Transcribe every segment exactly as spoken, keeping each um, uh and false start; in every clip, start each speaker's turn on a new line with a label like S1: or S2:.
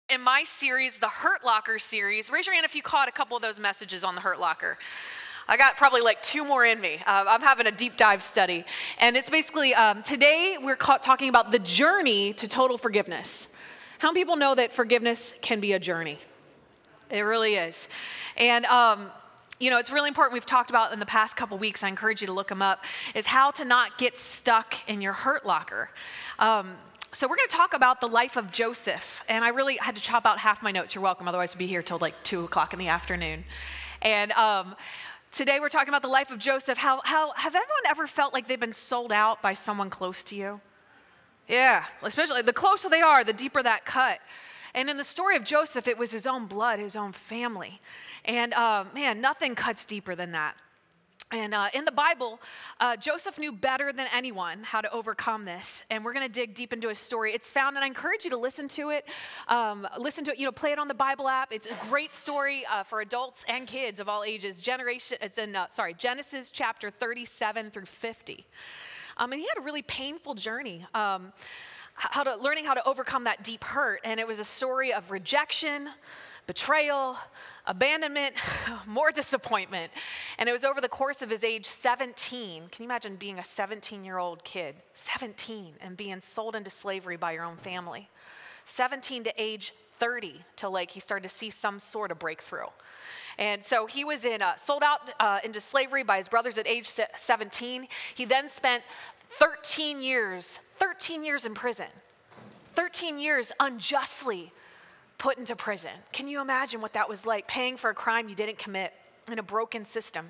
S1: In my series, the Hurt Locker series, raise your hand if you caught a couple of those messages on the Hurt Locker. I got probably like two more in me. Uh, I'm having a deep dive study. And it's basically, um, today we're ca- talking about the journey to total forgiveness. How many people know that forgiveness can be a journey? It really is. And, um, you know, it's really important. We've talked about in the past couple weeks, I encourage you to look them up, is how to not get stuck in your hurt locker. Um, So we're going to talk about the life of Joseph, and I really had to chop out half my notes. You're welcome, otherwise we'd be here till like two o'clock in the afternoon. And um, today we're talking about the life of Joseph. How, how have everyone ever felt like they've been sold out by someone close to you? Yeah, especially the closer they are, the deeper that cut. And in the story of Joseph, it was his own blood, his own family. And uh, man, nothing cuts deeper than that. And uh, in the Bible, uh, Joseph knew better than anyone how to overcome this. And we're going to dig deep into his story. It's found, and I encourage you to listen to it. Um, listen to it, you know, play it on the Bible app. It's a great story uh, for adults and kids of all ages. Generation, it's in, uh, sorry, Genesis chapter thirty-seven through fifty. Um, and he had a really painful journey. Um, how to learning how to overcome that deep hurt. And it was a story of rejection, betrayal, abandonment, more disappointment. And it was over the course of his age seventeen. Can you imagine being a seventeen-year-old kid, seventeen, and being sold into slavery by your own family? seventeen to age thirty, till like he started to see some sort of breakthrough. And so he was in uh, sold out uh, into slavery by his brothers at age seventeen. He then spent thirteen years, thirteen years in prison, thirteen years unjustly put into prison. Can you imagine what that was like, paying for a crime you didn't commit in a broken system?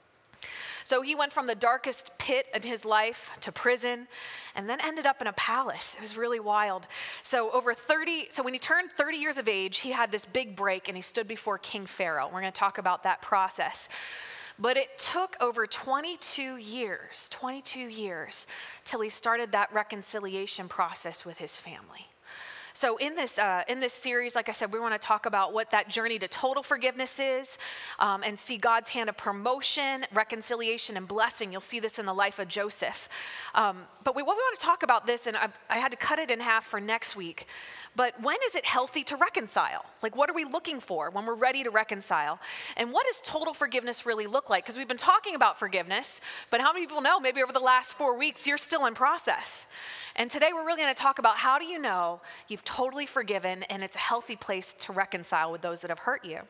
S1: So he went from the darkest pit in his life to prison and then ended up in a palace. It was really wild. So over thirty, so when he turned thirty years of age, he had this big break and he stood before King Pharaoh. We're going to talk about that process. But it took over twenty-two years, twenty-two years, till he started that reconciliation process with his family. So in this uh, in this series, like I said, we want to talk about what that journey to total forgiveness is um, and see God's hand of promotion, reconciliation, and blessing. You'll see this in the life of Joseph. Um, but we, what we want to talk about this, and I, I had to cut it in half for next week, but when is it healthy to reconcile? Like, what are we looking for when we're ready to reconcile? And what does total forgiveness really look like? Because we've been talking about forgiveness, but how many people know maybe over the last four weeks you're still in process? And today we're really going to talk about how do you know you've totally forgiven and it's a healthy place to reconcile with those that have hurt you.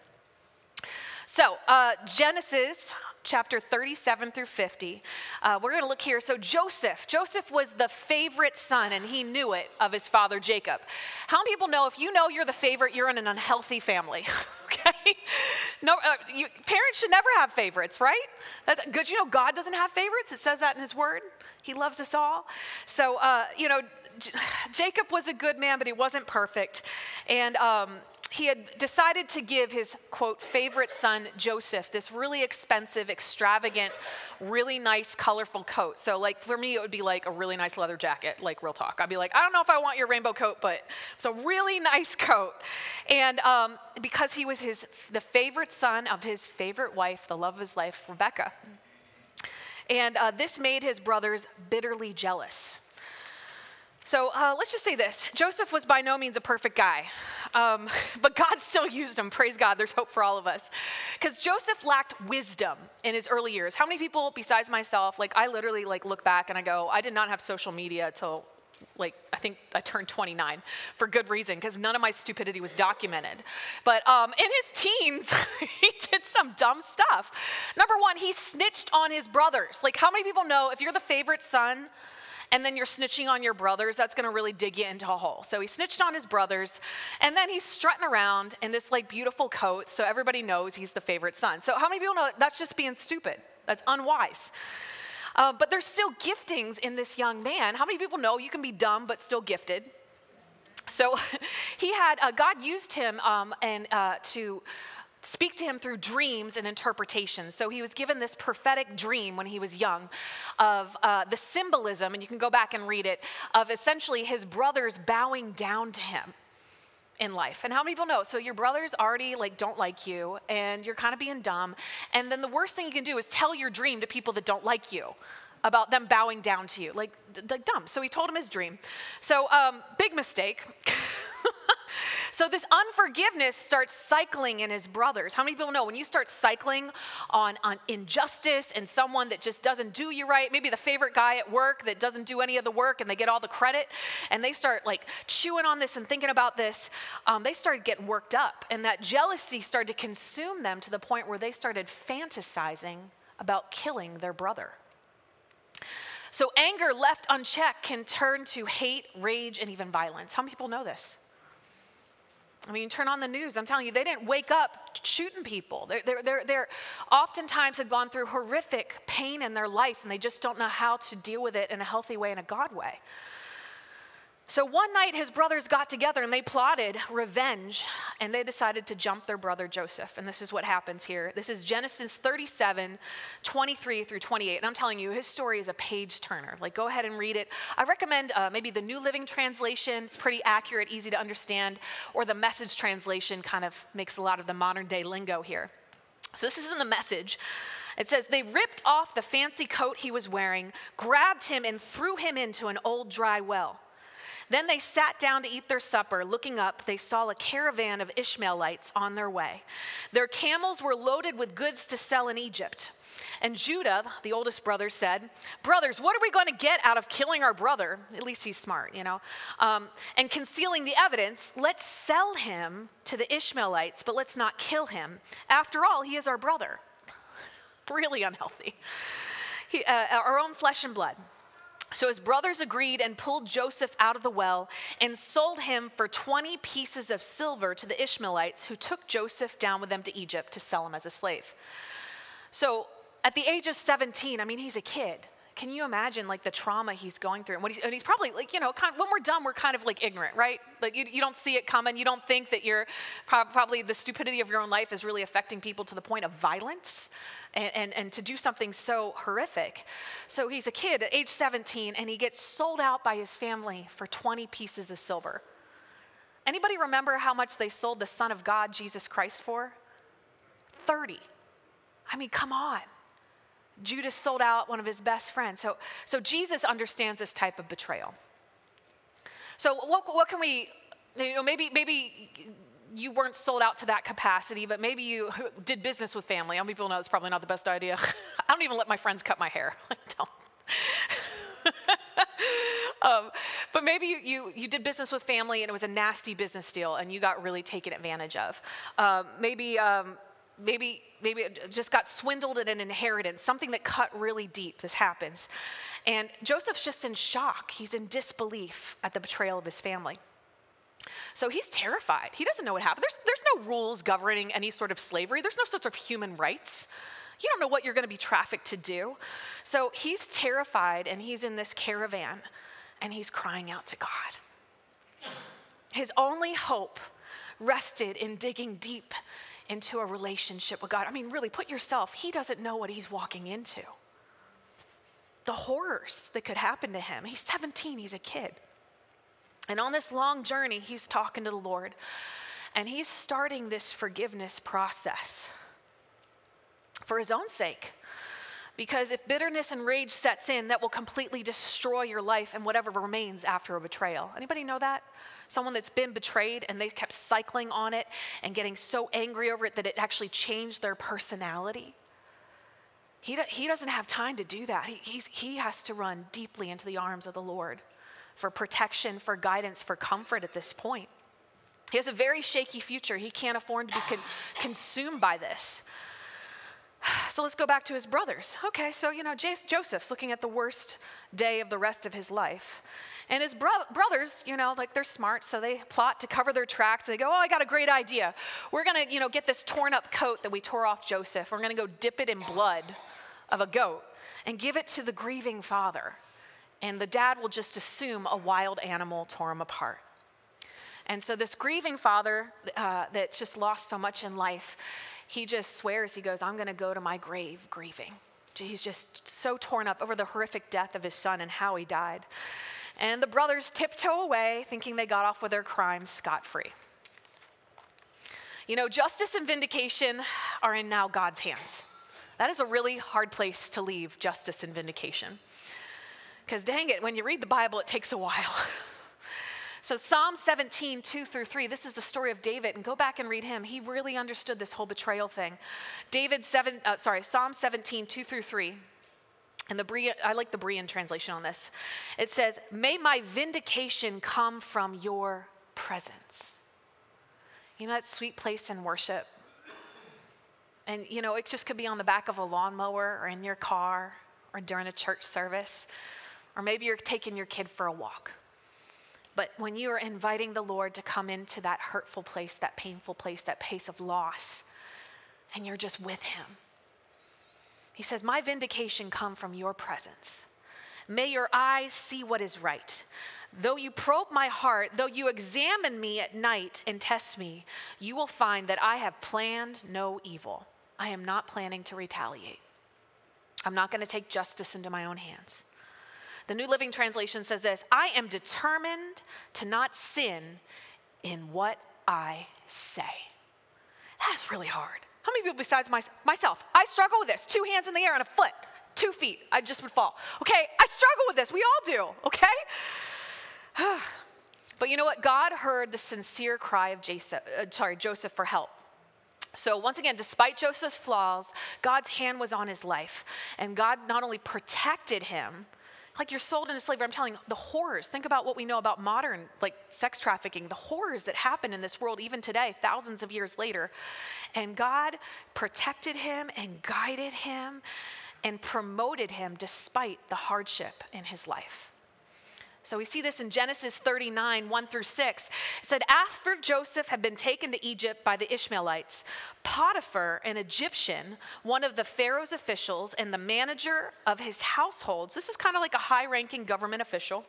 S1: So uh, Genesis chapter thirty-seven through fifty, uh, we're going to look here. So Joseph, Joseph was the favorite son and he knew it of his father Jacob. How many people know if you know you're the favorite, you're in an unhealthy family? Okay? No, uh, you, parents should never have favorites, right? That's good. You know God doesn't have favorites. It says that in his word. He loves us all. So, uh, you know, J- Jacob was a good man, but he wasn't perfect. And um, he had decided to give his, quote, favorite son, Joseph, this really expensive, extravagant, really nice, colorful coat. So, like, for me, it would be like a really nice leather jacket, like real talk. I'd be like, I don't know if I want your rainbow coat, but it's a really nice coat. And um, because he was his the favorite son of his favorite wife, the love of his life, Rebecca. And uh, this made his brothers bitterly jealous. So uh, let's just say this. Joseph was by no means a perfect guy, um, but God still used him. Praise God. There's hope for all of us. Because Joseph lacked wisdom in his early years. How many people besides myself, like I literally like look back and I go, I did not have social media till like, I think I turned twenty-nine for good reason, because none of my stupidity was documented. But um, in his teens, he did some dumb stuff. Number one, he snitched on his brothers. Like, how many people know if you're the favorite son and then you're snitching on your brothers, that's going to really dig you into a hole. So he snitched on his brothers, and then he's strutting around in this like beautiful coat, so everybody knows he's the favorite son. So how many people know that's just being stupid? That's unwise. Uh, but there's still giftings in this young man. How many people know you can be dumb but still gifted? So he had, uh, God used him um, and uh, to speak to him through dreams and interpretations. So he was given this prophetic dream when he was young of uh, the symbolism, and you can go back and read it, of essentially his brothers bowing down to him in life. And how many people know? So your brothers already like don't like you and you're kind of being dumb. And then the worst thing you can do is tell your dream to people that don't like you about them bowing down to you. Like, d- d- dumb. So he told him his dream. So um, big mistake. So this unforgiveness starts cycling in his brothers. How many people know when you start cycling on, on injustice and someone that just doesn't do you right, maybe the favorite guy at work that doesn't do any of the work and they get all the credit, and they start like chewing on this and thinking about this, um, they started getting worked up. And that jealousy started to consume them to the point where they started fantasizing about killing their brother. So anger left unchecked can turn to hate, rage, and even violence. How many people know this? I mean, turn on the news. I'm telling you, they didn't wake up shooting people. They're, they're, they're, they're oftentimes have gone through horrific pain in their life, and they just don't know how to deal with it in a healthy way, in a God way. So one night his brothers got together and they plotted revenge, and they decided to jump their brother Joseph. And this is what happens here. This is Genesis thirty-seven, twenty-three through twenty-eight. And I'm telling you, his story is a page turner. Like, go ahead and read it. I recommend uh, maybe the New Living Translation. It's pretty accurate, easy to understand. Or the Message translation kind of makes a lot of the modern day lingo here. So this is in the Message. It says, they ripped off the fancy coat he was wearing, grabbed him and threw him into an old dry well. Then they sat down to eat their supper. Looking up, they saw a caravan of Ishmaelites on their way. Their camels were loaded with goods to sell in Egypt. And Judah, the oldest brother, said, brothers, what are we going to get out of killing our brother? At least he's smart, you know. Um, and concealing the evidence, let's sell him to the Ishmaelites, but let's not kill him. After all, he is our brother. Really unhealthy. He, uh, our own flesh and blood. So his brothers agreed and pulled Joseph out of the well and sold him for twenty pieces of silver to the Ishmaelites, who took Joseph down with them to Egypt to sell him as a slave. So at the age of seventeen, I mean, he's a kid. Can you imagine like the trauma he's going through? And, what he's, and he's probably like, you know, kind of, when we're done, we're kind of like ignorant, right? Like you, you don't see it coming. You don't think that you're pro- probably the stupidity of your own life is really affecting people to the point of violence. And, and, and to do something so horrific. So he's a kid at age seventeen, and he gets sold out by his family for twenty pieces of silver. Anybody remember how much they sold the Son of God, Jesus Christ, for? thirty. I mean, come on. Judas sold out one of his best friends. So, so Jesus understands this type of betrayal. So what, what can we, you know, maybe, maybe you weren't sold out to that capacity, but maybe you did business with family. How many people know it's probably not the best idea? I don't even let my friends cut my hair. Like, don't. um, but maybe you, you, you did business with family and it was a nasty business deal and you got really taken advantage of. Um, maybe, um, maybe, maybe it just got swindled in an inheritance, something that cut really deep. This happens. And Joseph's just in shock. He's in disbelief at the betrayal of his family. So he's terrified. He doesn't know what happened. There's, there's no rules governing any sort of slavery. There's no sorts of human rights. You don't know what you're going to be trafficked to do. So he's terrified, and he's in this caravan, and he's crying out to God. His only hope rested in digging deep into a relationship with God. I mean, really, put yourself, he doesn't know what he's walking into. The horrors that could happen to him. He's seventeen, he's a kid. And on this long journey, he's talking to the Lord, and he's starting this forgiveness process for his own sake. Because if bitterness and rage sets in, that will completely destroy your life and whatever remains after a betrayal. Anybody know that? Someone that's been betrayed and they kept cycling on it and getting so angry over it that it actually changed their personality. He, he doesn't have time to do that. He, he's, he has to run deeply into the arms of the Lord for protection, for guidance, for comfort at this point. He has a very shaky future. He can't afford to be con- consumed by this. So let's go back to his brothers. Okay, so, you know, J- Joseph's looking at the worst day of the rest of his life. And his bro- brothers, you know, like they're smart, so they plot to cover their tracks. They go, oh, I got a great idea. We're going to, you know, get this torn up coat that we tore off Joseph. We're going to go dip it in blood of a goat and give it to the grieving father. And the dad will just assume a wild animal tore him apart. And so this grieving father uh, that's just lost so much in life, he just swears, he goes, I'm going to go to my grave grieving. He's just so torn up over the horrific death of his son and how he died. And the brothers tiptoe away, thinking they got off with their crimes scot-free. You know, justice and vindication are in now God's hands. That is a really hard place to leave justice and vindication. Because dang it, when you read the Bible, it takes a while. So Psalm seventeen, two through three, this is the story of David, and go back and read him. He really understood this whole betrayal thing. David seven, uh, sorry, Psalm seventeen, two through three, and the Berean, I like the Berean translation on this. It says, "May my vindication come from your presence." You know that sweet place in worship? And you know, it just could be on the back of a lawnmower or in your car or during a church service, or maybe you're taking your kid for a walk. But when you are inviting the Lord to come into that hurtful place, that painful place, that place of loss, and you're just with him, he says, "My vindication come from your presence. May your eyes see what is right. Though you probe my heart, though you examine me at night and test me, you will find that I have planned no evil. I am not planning to retaliate. I'm not going to take justice into my own hands." The New Living Translation says this, "I am determined to not sin in what I say." That's really hard. How many people besides my, myself, I struggle with this. Two hands in the air and a foot, two feet, I just would fall. Okay, I struggle with this. We all do, okay? But you know what? God heard the sincere cry of Joseph, uh, sorry, Joseph for help. So once again, despite Joseph's flaws, God's hand was on his life. And God not only protected him, like you're sold into slavery, I'm telling you, the horrors. Think about what we know about modern, like sex trafficking, the horrors that happen in this world even today, thousands of years later. And God protected him and guided him and promoted him despite the hardship in his life. So we see this in Genesis thirty-nine, one through six. It said, "After Joseph had been taken to Egypt by the Ishmaelites, Potiphar, an Egyptian, one of the Pharaoh's officials and the manager of his households," this is kind of like a high-ranking government official,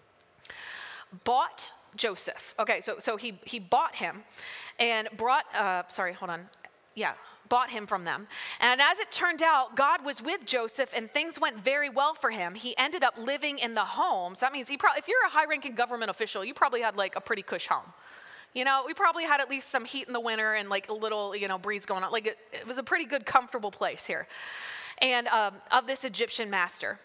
S1: bought Joseph. Okay, so so he he bought him and brought, uh, sorry, hold on. Yeah, bought him from them. And as it turned out, God was with Joseph and things went very well for him. He ended up living in the home. So that means he probably, if you're a high-ranking government official, you probably had like a pretty cush home. You know, we probably had at least some heat in the winter and like a little, you know, breeze going on. Like it, it was a pretty good, comfortable place here. And um, of this Egyptian master.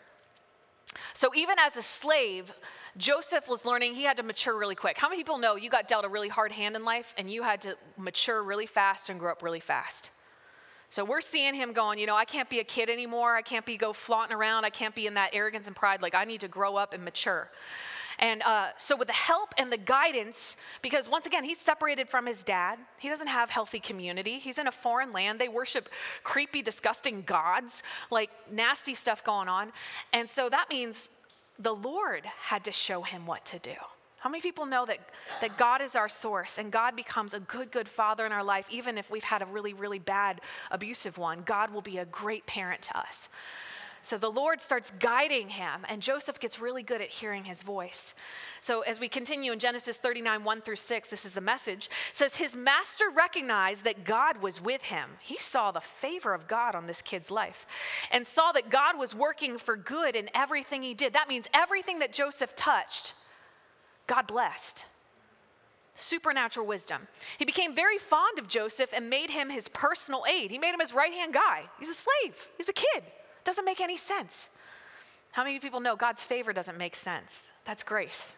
S1: So even as a slave, Joseph was learning, he had to mature really quick. How many people know you got dealt a really hard hand in life and you had to mature really fast and grow up really fast? So we're seeing him going, you know, I can't be a kid anymore. I can't be go flaunting around. I can't be in that arrogance and pride. Like I need to grow up and mature. And uh, so with the help and the guidance, because once again, he's separated from his dad. He doesn't have healthy community. He's in a foreign land. They worship creepy, disgusting gods, like nasty stuff going on. And so that means the Lord had to show him what to do. How many people know that, that God is our source and God becomes a good, good father in our life, even if we've had a really, really bad, abusive one? God will be a great parent to us. So the Lord starts guiding him, and Joseph gets really good at hearing his voice. So as we continue in Genesis thirty-nine, one through six, this is the message. It says, "His master recognized that God was with him." He saw the favor of God on this kid's life and saw that God was working for good in everything he did. That means everything that Joseph touched, God blessed. Supernatural wisdom. He became very fond of Joseph and made him his personal aide. He made him his right-hand guy. He's a slave. He's a kid. Doesn't make any sense. How many people know God's favor doesn't make sense? That's grace.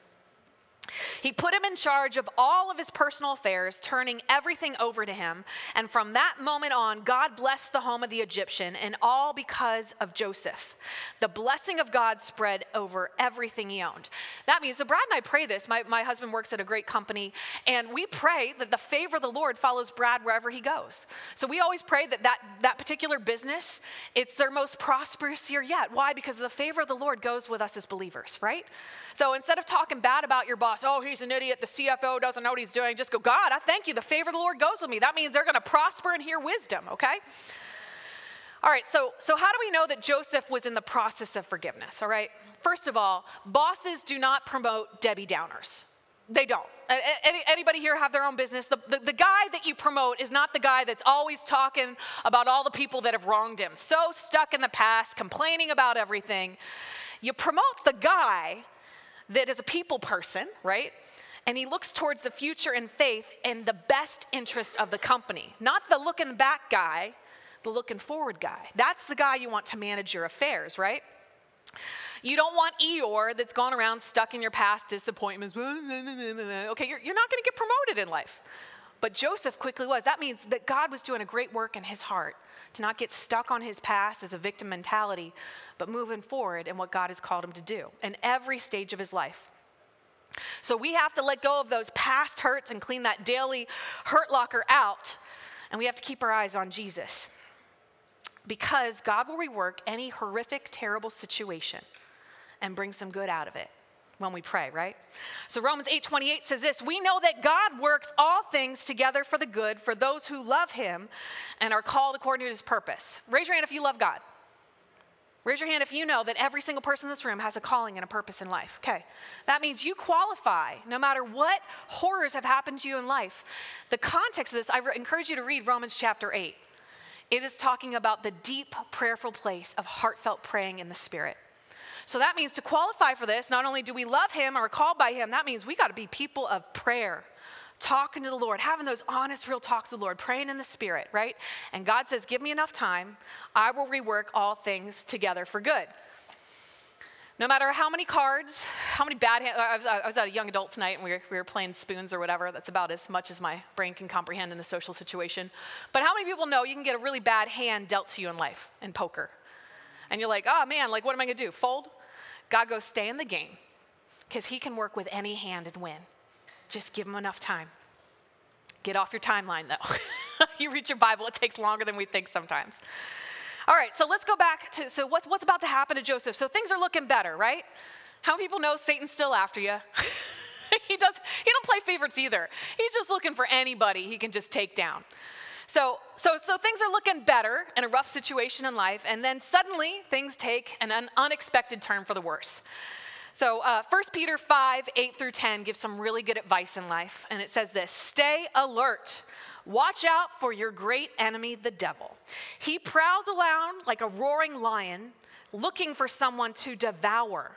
S1: He put him in charge of all of his personal affairs, turning everything over to him. And from that moment on, God blessed the home of the Egyptian, and all because of Joseph. The blessing of God spread over everything he owned. That means, so Brad and I pray this. My, my husband works at a great company, and we pray that the favor of the Lord follows Brad wherever he goes. So we always pray that that, that particular business, it's their most prosperous year yet. Why? Because the favor of the Lord goes with us as believers, right? So instead of talking bad about your boss, oh, he's an idiot, the C F O doesn't know what he's doing, just go, God, I thank you. The favor of the Lord goes with me. That means they're going to prosper and hear wisdom, okay? All right, so, so how do we know that Joseph was in the process of forgiveness, all right? First of all, bosses do not promote Debbie Downers. They don't. Any, anybody here have their own business? The, the, the guy that you promote is not the guy that's always talking about all the people that have wronged him. So stuck in the past, complaining about everything. You promote the guy that is a people person, right? And he looks towards the future in faith and the best interest of the company. Not the looking back guy, the looking forward guy. That's the guy you want to manage your affairs, right? You don't want Eeyore that's gone around stuck in your past disappointments. Okay, you're, you're not going to get promoted in life. But Joseph quickly was. That means that God was doing a great work in his heart to not get stuck on his past as a victim mentality, but moving forward in what God has called him to do in every stage of his life. So we have to let go of those past hurts and clean that daily hurt locker out. And we have to keep our eyes on Jesus. Because God will rework any horrific, terrible situation and bring some good out of it when we pray, right? So Romans eight twenty-eight says this: we know that God works all things together for the good for those who love him and are called according to his purpose. Raise your hand if you love God. Raise your hand if you know that every single person in this room has a calling and a purpose in life. Okay, that means you qualify no matter what horrors have happened to you in life. The context of this, I encourage you to read Romans chapter eight. It is talking about the deep, prayerful place of heartfelt praying in the Spirit. So that means to qualify for this, not only do we love him or are called by him, that means we got to be people of prayer, talking to the Lord, having those honest, real talks with the Lord, praying in the Spirit, right? And God says, give me enough time, I will rework all things together for good. No matter how many cards, how many bad hands, I was, I was at a young adult tonight and we were, we were playing spoons or whatever. That's about as much as my brain can comprehend in a social situation. But how many people know you can get a really bad hand dealt to you in life, in poker? And you're like, oh man, like what am I gonna do, fold? God goes, stay in the game, because he can work with any hand and win. Just give him enough time. Get off your timeline though. You read your Bible, it takes longer than we think sometimes. All right, so let's go back to, so what's, what's about to happen to Joseph? So things are looking better, right? How many people know Satan's still after you? he does, he don't play favorites either. He's just looking for anybody he can just take down. So, so, so things are looking better in a rough situation in life, and then suddenly things take an un- unexpected turn for the worse. So uh, First Peter five, eight through ten gives some really good advice in life, and it says this: stay alert. Watch out for your great enemy, the devil. He prowls around like a roaring lion, looking for someone to devour.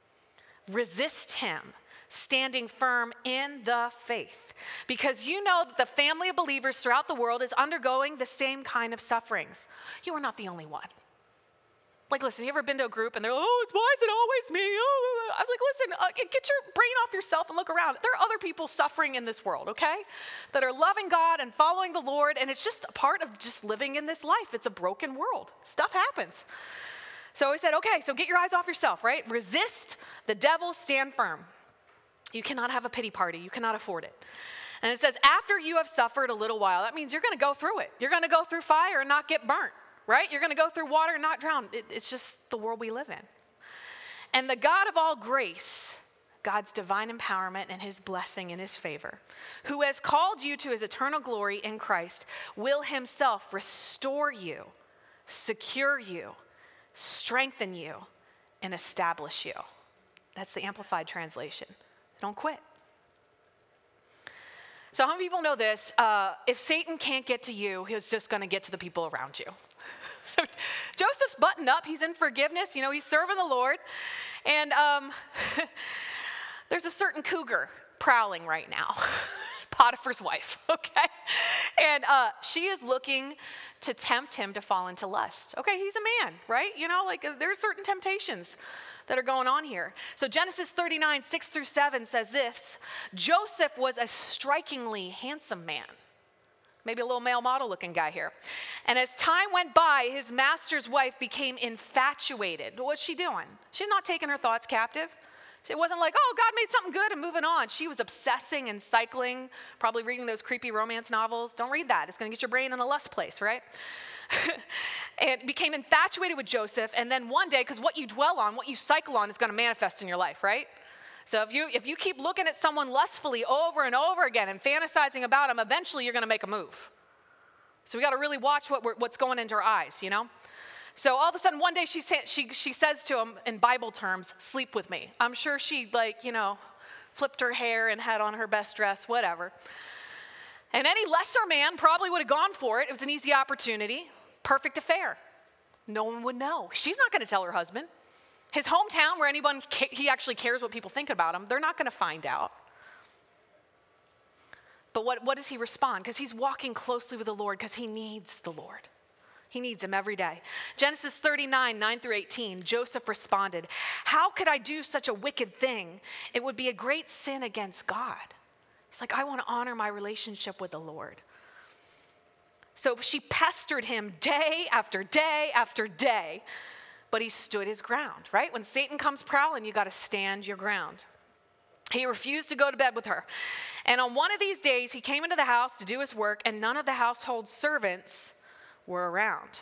S1: Resist him, standing firm in the faith, because you know that the family of believers throughout the world is undergoing the same kind of sufferings. You are not the only one. Like, listen, you ever been to a group and they're like, oh, it's, why is it always me? Oh. I was like, listen, uh, get your brain off yourself and look around. There are other people suffering in this world, okay, that are loving God and following the Lord, and it's just a part of just living in this life. It's a broken world. Stuff happens. So he said, okay, so get your eyes off yourself, right? Resist the devil, stand firm. You cannot have a pity party. You cannot afford it. And it says, after you have suffered a little while, that means you're going to go through it. You're going to go through fire and not get burnt, right? You're going to go through water and not drown. It, it's just the world we live in. And the God of all grace, God's divine empowerment and his blessing and his favor, who has called you to his eternal glory in Christ, will himself restore you, secure you, strengthen you, and establish you. That's the Amplified translation. Don't quit. So how many people know this? Uh, if Satan can't get to you, he's just going to get to the people around you. So Joseph's buttoned up. He's in forgiveness. You know, he's serving the Lord. And um, there's a certain cougar prowling right now. Potiphar's wife, okay? And uh, she is looking to tempt him to fall into lust. Okay, he's a man, right? You know, like there's certain temptations that are going on here. So Genesis thirty-nine, six through seven says this: Joseph was a strikingly handsome man. Maybe a little male model looking guy here. And as time went by, his master's wife became infatuated. What's she doing? She's not taking her thoughts captive. It wasn't like, oh, God made something good and moving on. She was obsessing and cycling, probably reading those creepy romance novels. Don't read that. It's going to get your brain in a lust place, right? And became infatuated with Joseph. And then one day, because what you dwell on, what you cycle on is going to manifest in your life, right? So if you if you keep looking at someone lustfully over and over again and fantasizing about them, eventually you're going to make a move. So we got to really watch what we're, what's going into our eyes, you know? So all of a sudden, one day she, sa- she she says to him in Bible terms, sleep with me. I'm sure she, like, you know, flipped her hair and had on her best dress, whatever. And any lesser man probably would have gone for it. It was an easy opportunity. Perfect affair. No one would know. She's not going to tell her husband. His hometown, where anyone, ca- he actually cares what people think about him, they're not going to find out. But what, what does he respond? Because he's walking closely with the Lord because he needs the Lord. He needs him every day. Genesis thirty-nine, nine through eighteen, Joseph responded, "How could I do such a wicked thing? It would be a great sin against God." He's like, I want to honor my relationship with the Lord. So she pestered him day after day after day, but he stood his ground, right? When Satan comes prowling, you got to stand your ground. He refused to go to bed with her. And on one of these days, he came into the house to do his work, and none of the household servants were around.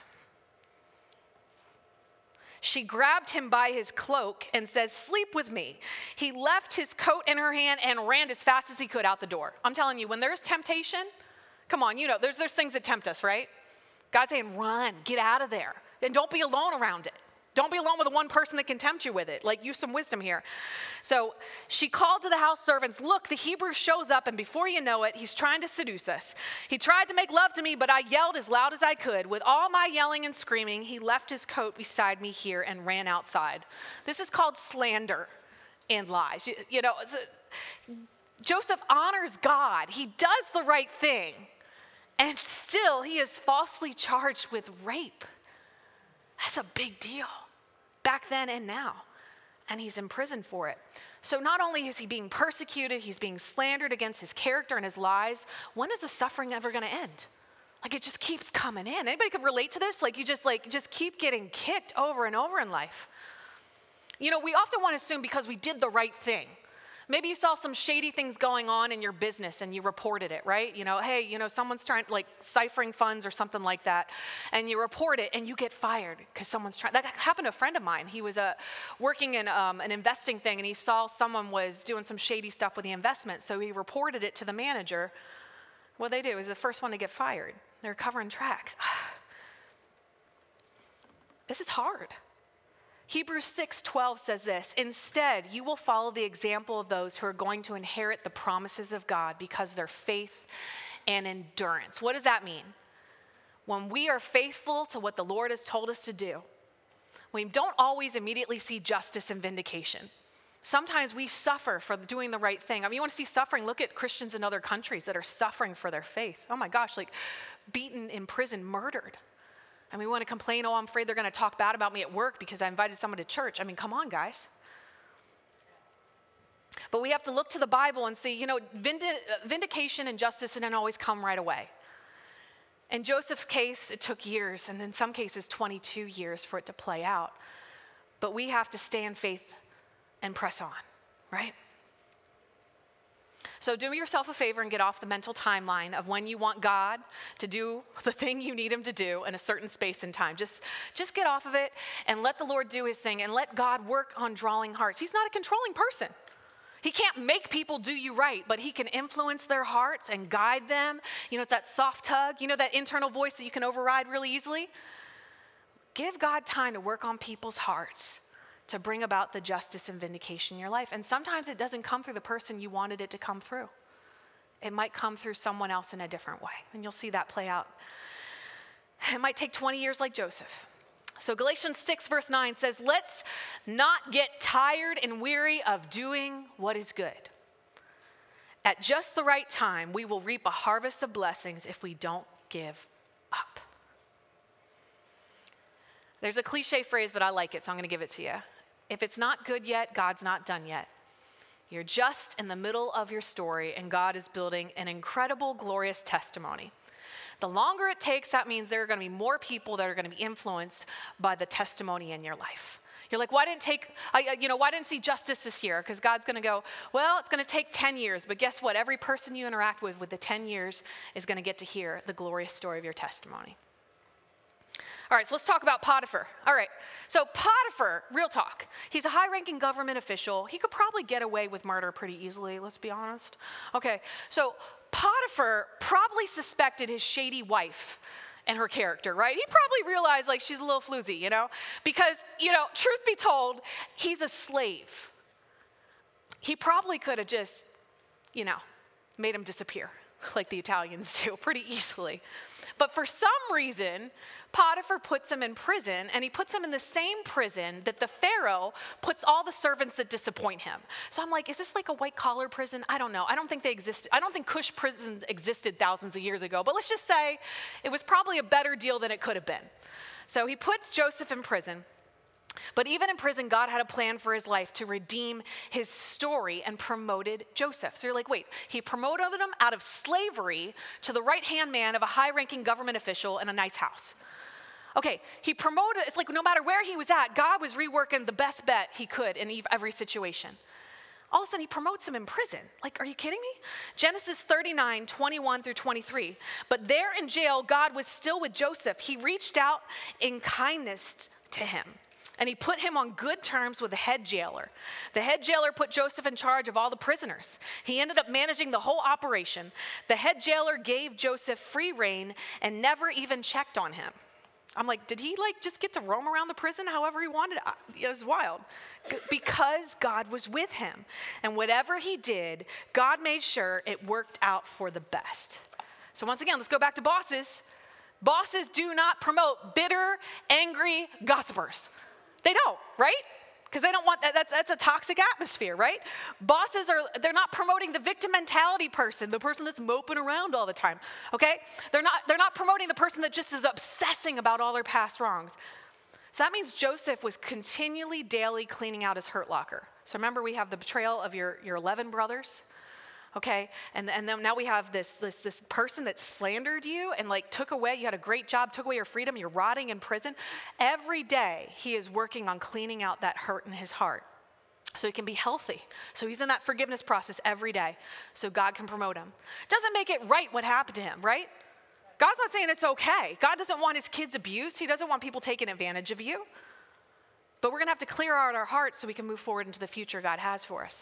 S1: She grabbed him by his cloak and says, "Sleep with me." He left his coat in her hand and ran as fast as he could out the door. I'm telling you, when there's temptation, come on, you know, there's, there's things that tempt us, right? God's saying, run, get out of there. And don't be alone around it. Don't be alone with the one person that can tempt you with it. Like, use some wisdom here. So she called to the house servants, "Look, the Hebrew shows up, and before you know it, he's trying to seduce us. He tried to make love to me, but I yelled as loud as I could. With all my yelling and screaming, he left his coat beside me here and ran outside." This is called slander and lies. You, you know, a, Joseph honors God. He does the right thing, and still he is falsely charged with rape. That's a big deal back then and now. And he's in prison for it. So not only is he being persecuted, he's being slandered against his character and his lies. When is the suffering ever going to end? Like, it just keeps coming in. Anybody can relate to this? Like, you just like just keep getting kicked over and over in life. You know, we often want to assume because we did the right thing. Maybe you saw some shady things going on in your business and you reported it, right? You know, hey, you know, someone's trying, like, ciphering funds or something like that, and you report it and you get fired because someone's trying. That happened to a friend of mine. He was uh, working in um, an investing thing, and he saw someone was doing some shady stuff with the investment, so he reported it to the manager. What they do is the first one to get fired. They're covering tracks. This is hard. Hebrews six twelve says this, "Instead, you will follow the example of those who are going to inherit the promises of God because of their faith and endurance." What does that mean? When we are faithful to what the Lord has told us to do, we don't always immediately see justice and vindication. Sometimes we suffer for doing the right thing. I mean, you want to see suffering? Look at Christians in other countries that are suffering for their faith. Oh my gosh, like beaten, imprisoned, murdered. And we want to complain, "Oh, I'm afraid they're going to talk bad about me at work because I invited someone to church." I mean, come on, guys. But we have to look to the Bible and see, you know, vindi- vindication and justice didn't always come right away. In Joseph's case, it took years, and in some cases, twenty-two years for it to play out. But we have to stay in faith and press on, right? So do yourself a favor and get off the mental timeline of when you want God to do the thing you need him to do in a certain space and time. Just, just get off of it and let the Lord do his thing and let God work on drawing hearts. He's not a controlling person. He can't make people do you right, but he can influence their hearts and guide them. You know, it's that soft tug, you know, that internal voice that you can override really easily. Give God time to work on people's hearts to bring about the justice and vindication in your life. And sometimes it doesn't come through the person you wanted it to come through. It might come through someone else in a different way. And you'll see that play out. It might take twenty years like Joseph. So Galatians six verse nine says, "Let's not get tired and weary of doing what is good. At just the right time, we will reap a harvest of blessings if we don't give up." There's a cliche phrase, but I like it, so I'm going to give it to you. If it's not good yet, God's not done yet. You're just in the middle of your story, and God is building an incredible, glorious testimony. The longer it takes, that means there are going to be more people that are going to be influenced by the testimony in your life. You're like, why didn't take, I, you know, why didn't see justice this year? Because God's going to go, well, it's going to take ten years. But guess what? Every person you interact with with the ten years is going to get to hear the glorious story of your testimony. All right, so let's talk about Potiphar. All right, so Potiphar, real talk. He's a high-ranking government official. He could probably get away with murder pretty easily, let's be honest. Okay, so Potiphar probably suspected his shady wife and her character, right? He probably realized, like, she's a little floozy, you know? Because, you know, truth be told, he's a slave. He probably could have just, you know, made him disappear. like the Italians do, pretty easily. But for some reason, Potiphar puts him in prison, and he puts him in the same prison that the Pharaoh puts all the servants that disappoint him. So I'm like, is this like a white-collar prison? I don't know. I don't think they exist. I don't think Cush prisons existed thousands of years ago. But let's just say it was probably a better deal than it could have been. So he puts Joseph in prison. But even in prison, God had a plan for his life to redeem his story and promoted Joseph. So you're like, wait, he promoted him out of slavery to the right-hand man of a high-ranking government official in a nice house. Okay, he promoted, it's like no matter where he was at, God was reworking the best bet he could in every situation. All of a sudden, he promotes him in prison. Like, are you kidding me? Genesis thirty-nine, twenty-one through twenty-three. But there in jail, God was still with Joseph. He reached out in kindness to him. And he put him on good terms with the head jailer. The head jailer put Joseph in charge of all the prisoners. He ended up managing the whole operation. The head jailer gave Joseph free rein and never even checked on him. I'm like, did he like just get to roam around the prison however he wanted? It was wild. Because God was with him. And whatever he did, God made sure it worked out for the best. So once again, let's go back to bosses. Bosses do not promote bitter, angry gossipers. They don't, right? Because they don't want that. That's, that's a toxic atmosphere, right? Bosses are, they're not promoting the victim mentality person, the person that's moping around all the time, okay? They're not, they're not promoting the person that just is obsessing about all their past wrongs. So that means Joseph was continually, daily cleaning out his hurt locker. So remember, we have the betrayal of your, your eleven brothers. Okay, and, and then now we have this, this, this person that slandered you and like took away, you had a great job, took away your freedom, you're rotting in prison. Every day he is working on cleaning out that hurt in his heart so he can be healthy. So he's in that forgiveness process every day so God can promote him. Doesn't make it right what happened to him, right? God's not saying it's okay. God doesn't want his kids abused. He doesn't want people taking advantage of you. But we're gonna have to clear out our hearts so we can move forward into the future God has for us.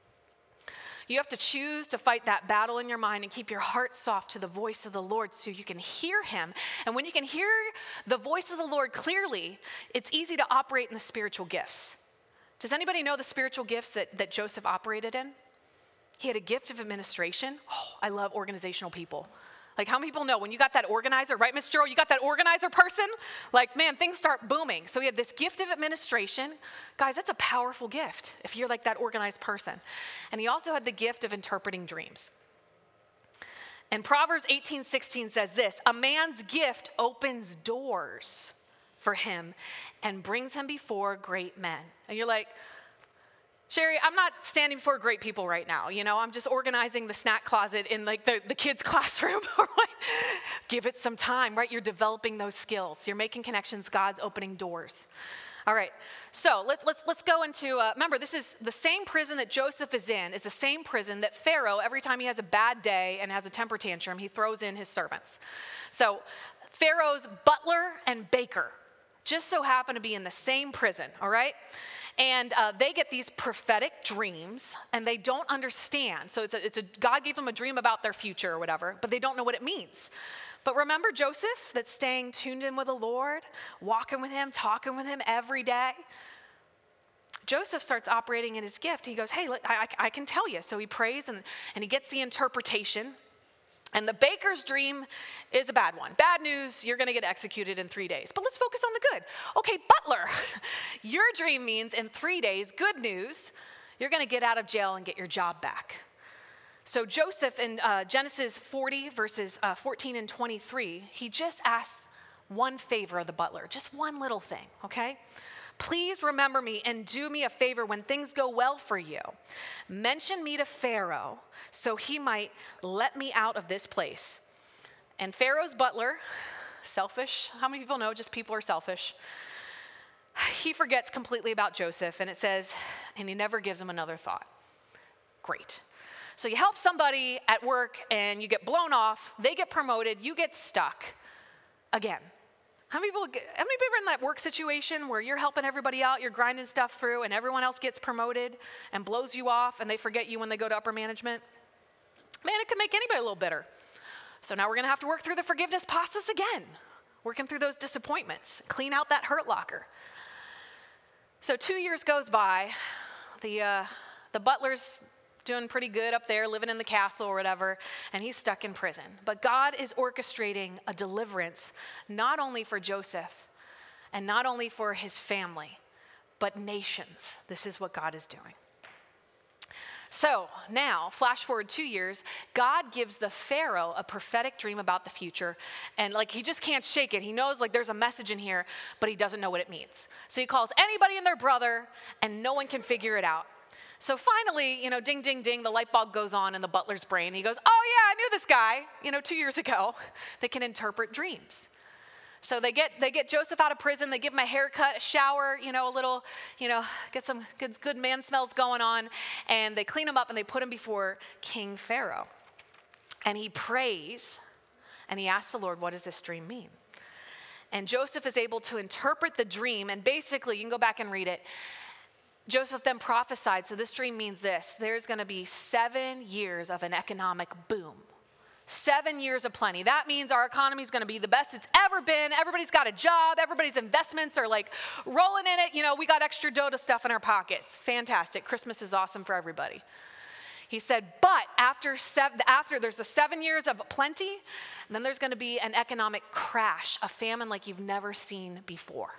S1: You have to choose to fight that battle in your mind and keep your heart soft to the voice of the Lord so you can hear him. And when you can hear the voice of the Lord clearly, it's easy to operate in the spiritual gifts. Does anybody know the spiritual gifts that, that Joseph operated in? He had a gift of administration. Oh, I love organizational people. Like, how many people know when you got that organizer, right, Miss Gerald? You got that organizer person? Like, man, things start booming. So he had this gift of administration. Guys, that's a powerful gift if you're like that organized person. And he also had the gift of interpreting dreams. And Proverbs eighteen sixteen says this, a man's gift opens doors for him and brings him before great men. And you're like, Sherry, I'm not standing before great people right now. You know, I'm just organizing the snack closet in like the, the kids' classroom. Give it some time, right? You're developing those skills. You're making connections. God's opening doors. All right. So let, let's let's go into, uh, remember, this is the same prison that Joseph is in, is the same prison that Pharaoh, every time he has a bad day and has a temper tantrum, he throws in his servants. So Pharaoh's butler and baker just so happen to be in the same prison, all right? And uh, they get these prophetic dreams, and they don't understand. So it's a, it's a God gave them a dream about their future or whatever, but they don't know what it means. But remember Joseph that's staying tuned in with the Lord, walking with him, talking with him every day? Joseph starts operating in his gift. He goes, hey, I, I, I can tell you. So he prays, and, and he gets the interpretation. And the baker's dream is a bad one. Bad news, you're going to get executed in three days. But let's focus on the good. Okay, butler, your dream means in three days, good news, you're going to get out of jail and get your job back. So Joseph in uh, Genesis forty, verses uh, fourteen and twenty-three, he just asked one favor of the butler, just one little thing, okay? Please remember me and do me a favor when things go well for you. Mention me to Pharaoh so he might let me out of this place. And Pharaoh's butler, selfish. How many people know just people are selfish? He forgets completely about Joseph, and it says, and he never gives him another thought. Great. So you help somebody at work and you get blown off, they get promoted, you get stuck again. How many people, how many people are in that work situation where you're helping everybody out, you're grinding stuff through, and everyone else gets promoted and blows you off, and they forget you when they go to upper management? Man, it can make anybody a little bitter. So now we're going to have to work through the forgiveness process again, working through those disappointments, clean out that hurt locker. So two years goes by, the uh, the butler's doing pretty good up there, living in the castle or whatever, and he's stuck in prison. But God is orchestrating a deliverance, not only for Joseph and not only for his family, but nations. This is what God is doing. So now, flash forward two years, God gives the Pharaoh a prophetic dream about the future. And like, he just can't shake it. He knows like there's a message in here, but he doesn't know what it means. So he calls anybody and their brother, and no one can figure it out. So finally, you know, ding, ding, ding, the light bulb goes on in the butler's brain. He goes, oh yeah, I knew this guy, you know, two years ago that can interpret dreams. So they get they get Joseph out of prison. They give him a haircut, a shower, you know, a little, you know, get some good, good man smells going on. And they clean him up and they put him before King Pharaoh. And he prays and he asks the Lord, what does this dream mean? And Joseph is able to interpret the dream. And basically, you can go back and read it. Joseph then prophesied. So this dream means this. There's going to be seven years of an economic boom. Seven years of plenty. That means our economy is going to be the best it's ever been. Everybody's got a job. Everybody's investments are like rolling in it. You know, we got extra dough to stuff in our pockets. Fantastic. Christmas is awesome for everybody. He said, but after seven, after there's a seven years of plenty, then there's going to be an economic crash, a famine like you've never seen before.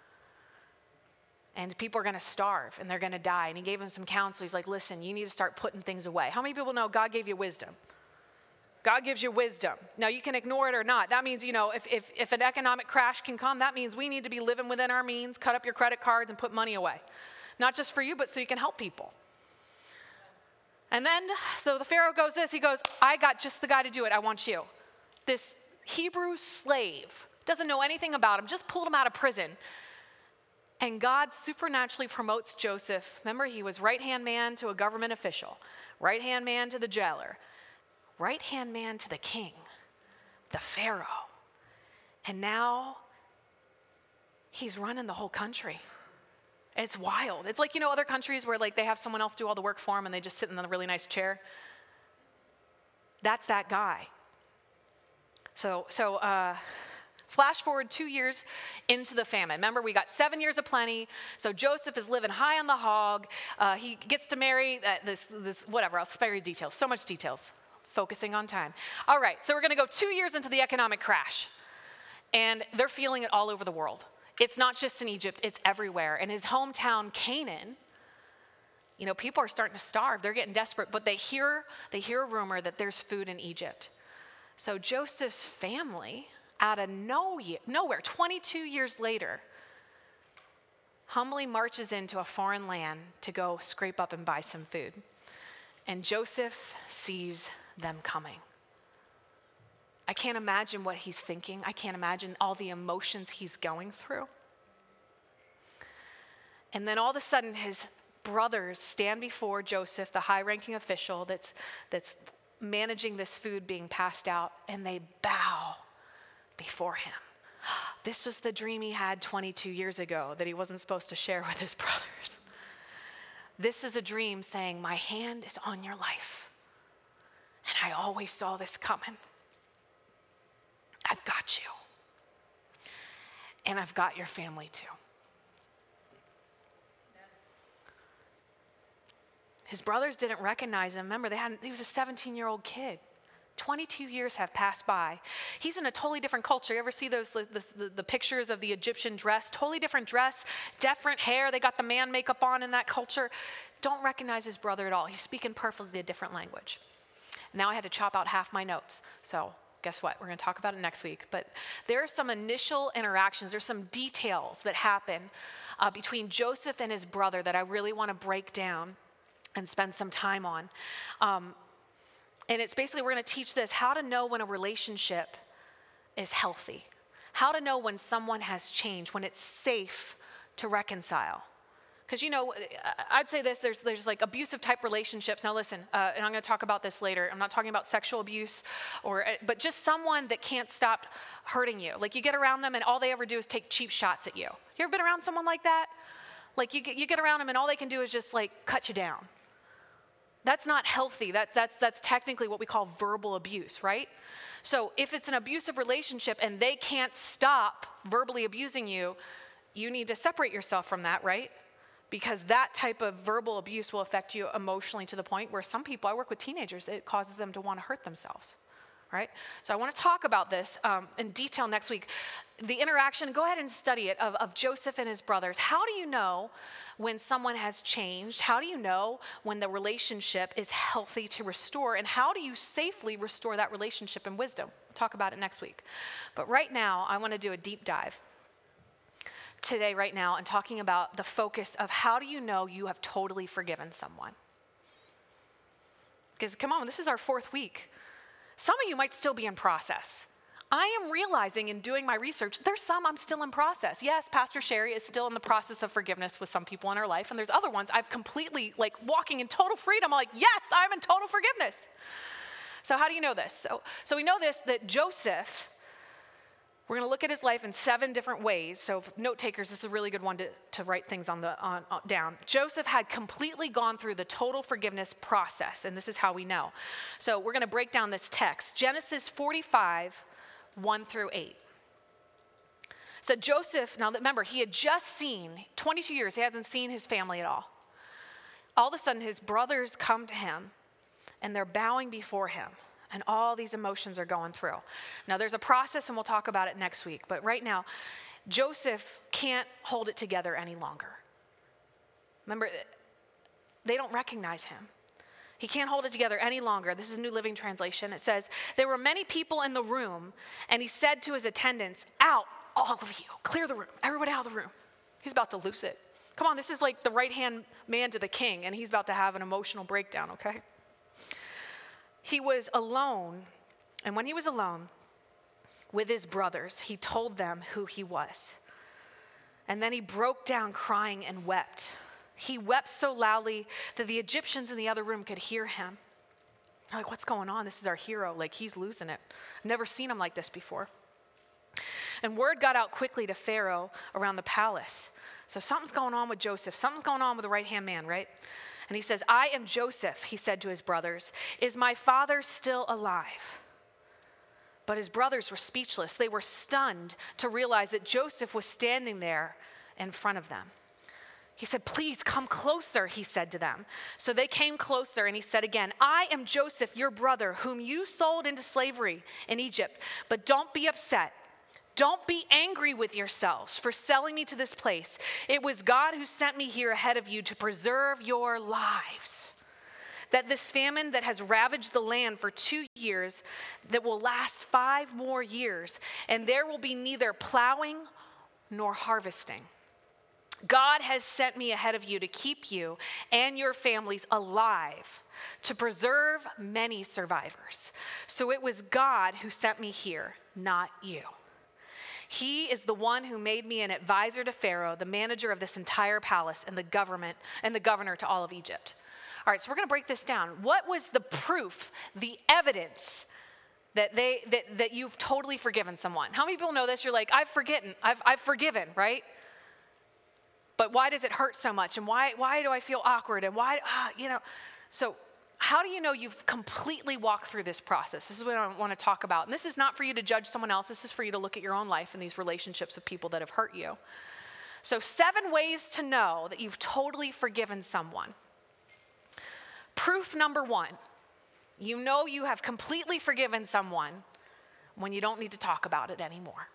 S1: And people are going to starve and they're going to die. And he gave him some counsel. He's like, listen, you need to start putting things away. How many people know God gave you wisdom? God gives you wisdom. Now, you can ignore it or not. That means, you know, if, if, if an economic crash can come, that means we need to be living within our means, cut up your credit cards and put money away. Not just for you, but so you can help people. And then, so the Pharaoh goes this, he goes, I got just the guy to do it. I want you. This Hebrew slave, doesn't know anything about him, just pulled him out of prison. And God supernaturally promotes Joseph. Remember, he was right-hand man to a government official, right-hand man to the jailer, right-hand man to the king, the Pharaoh. And now he's running the whole country. It's wild. It's like, you know, other countries where like they have someone else do all the work for them and they just sit in a really nice chair. That's that guy. So, so uh, flash forward two years into the famine. Remember, we got seven years of plenty. So Joseph is living high on the hog. Uh, he gets to marry uh, this, this, whatever, I'll spare you details. So much details. Focusing on time. All right, so we're going to go two years into the economic crash. And they're feeling it all over the world. It's not just in Egypt, it's everywhere. In his hometown, Canaan, you know, people are starting to starve. They're getting desperate, but they hear, they hear a rumor that there's food in Egypt. So Joseph's family, out of no, nowhere, twenty-two years later, humbly marches into a foreign land to go scrape up and buy some food. And Joseph sees them coming. I can't imagine what he's thinking. I can't imagine all the emotions he's going through. And then all of a sudden, his brothers stand before Joseph, the high-ranking official that's, that's managing this food being passed out, and they bow before him. This was the dream he had twenty-two years ago that he wasn't supposed to share with his brothers. This is a dream saying, my hand is on your life. And I always saw this coming. I've got you. And I've got your family too. His brothers didn't recognize him. Remember, they hadn't, he was a seventeen-year-old kid. twenty-two years have passed by. He's in a totally different culture. You ever see those the, the, the pictures of the Egyptian dress? Totally different dress, different hair. They got the man makeup on in that culture. Don't recognize his brother at all. He's speaking perfectly a different language. Now I had to chop out half my notes. So guess what? We're going to talk about it next week. But there are some initial interactions. There's some details that happen uh, between Joseph and his brother that I really want to break down and spend some time on. Um, and it's basically, we're going to teach this, how to know when a relationship is healthy. How to know when someone has changed, when it's safe to reconcile. Because, you know, I'd say this, there's there's like abusive type relationships. Now listen, uh, and I'm going to talk about this later. I'm not talking about sexual abuse, or but just someone that can't stop hurting you. Like you get around them and all they ever do is take cheap shots at you. You ever been around someone like that? Like you get, you get around them and all they can do is just like cut you down. That's not healthy. That, that's, that's technically what we call verbal abuse, right? So if it's an abusive relationship and they can't stop verbally abusing you, you need to separate yourself from that, right? because that type of verbal abuse will affect you emotionally to the point where some people, I work with teenagers, it causes them to want to hurt themselves, right? So I want to talk about this um, in detail next week. The interaction, go ahead and study it, of, of Joseph and his brothers. How do you know when someone has changed? How do you know when the relationship is healthy to restore? And how do you safely restore that relationship in wisdom? We'll talk about it next week. But right now, I want to do a deep dive today, right now, and talking about the focus of how do you know you have totally forgiven someone? Because come on, this is our fourth week. Some of you might still be in process. I am realizing in doing my research, there's some I'm still in process. Yes, Pastor Sherry is still in the process of forgiveness with some people in her life, and there's other ones I've completely, like, walking in total freedom. I'm like, yes, I'm in total forgiveness. So how do you know this? So, so we know this, that Joseph, we're going to look at his life in seven different ways. So note takers, this is a really good one to, to write things on the on, on down. Joseph had completely gone through the total forgiveness process, and this is how we know. So we're going to break down this text. Genesis forty-five, one through eight. So Joseph, now remember, he had just seen, twenty-two years, he hasn't seen his family at all. All of a sudden, his brothers come to him, and they're bowing before him. And all these emotions are going through. Now, there's a process, and we'll talk about it next week. But right now, Joseph can't hold it together any longer. Remember, they don't recognize him. He can't hold it together any longer. This is New Living Translation. It says, there were many people in the room, and he said to his attendants, out, all of you, clear the room, everybody out of the room. He's about to lose it. Come on, this is like the right-hand man to the king, and he's about to have an emotional breakdown, okay? He was alone, and when he was alone with his brothers, he told them who he was. And then he broke down crying and wept. He wept so loudly that the Egyptians in the other room could hear him. They're like, what's going on? This is our hero. Like, he's losing it. Never seen him like this before. And word got out quickly to Pharaoh around the palace. So something's going on with Joseph. Something's going on with the right-hand man, right? And he says, I am Joseph, he said to his brothers. Is my father still alive? But his brothers were speechless. They were stunned to realize that Joseph was standing there in front of them. He said, please come closer, he said to them. So they came closer, and he said again, I am Joseph, your brother, whom you sold into slavery in Egypt. But don't be upset. Don't be angry with yourselves for selling me to this place. It was God who sent me here ahead of you to preserve your lives. That this famine that has ravaged the land for two years, that will last five more years, and there will be neither plowing nor harvesting. God has sent me ahead of you to keep you and your families alive, to preserve many survivors. So it was God who sent me here, not you. He is the one who made me an advisor to Pharaoh, the manager of this entire palace, and the government and the governor to all of Egypt. All right, so we're going to break this down. What was the proof, the evidence that they that, that you've totally forgiven someone? How many people know this? You're like, I've forgotten, I've I've forgiven, right? But why does it hurt so much? And why why do I feel awkward? And why, ah, you know, so how do you know you've completely walked through this process? This is what I want to talk about. And this is not for you to judge someone else. This is for you to look at your own life and these relationships with people that have hurt you. So seven ways to know that you've totally forgiven someone. Proof number one, you know you have completely forgiven someone when you don't need to talk about it anymore.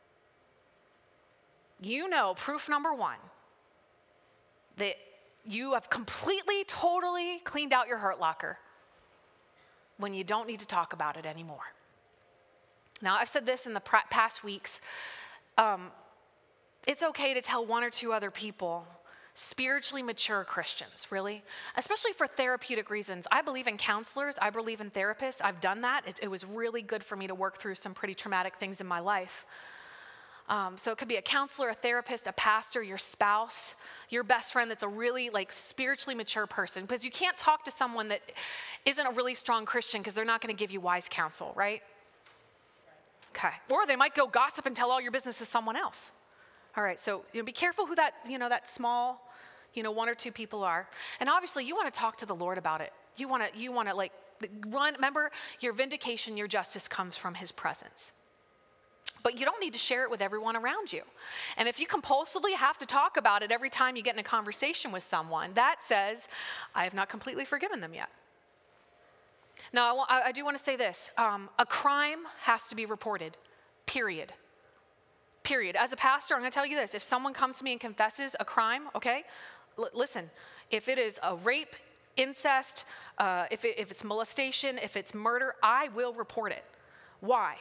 S1: You know, proof number one, that you have completely, totally cleaned out your hurt locker when you don't need to talk about it anymore. Now, I've said this in the past weeks. Um, it's okay to tell one or two other people, spiritually mature Christians, really, especially for therapeutic reasons. I believe in counselors. I believe in therapists. I've done that. It, it was really good for me to work through some pretty traumatic things in my life. Um, so it could be a counselor, a therapist, a pastor, your spouse, your best friend that's a really like spiritually mature person. Because you can't talk to someone that isn't a really strong Christian because they're not going to give you wise counsel, right? Okay. Or they might go gossip and tell all your business to someone else. All right. So you know, be careful who that, you know, that small, you know, one or two people are. And obviously you want to talk to the Lord about it. You want to, you want to like run, remember your vindication, your justice comes from his presence. But you don't need to share it with everyone around you. And if you compulsively have to talk about it every time you get in a conversation with someone, that says, I have not completely forgiven them yet. Now, I, I do want to say this. Um, a crime has to be reported, period. Period. As a pastor, I'm going to tell you this. If someone comes to me and confesses a crime, okay, L- listen, if it is a rape, incest, uh, if, it, if it's molestation, if it's murder, I will report it. Why?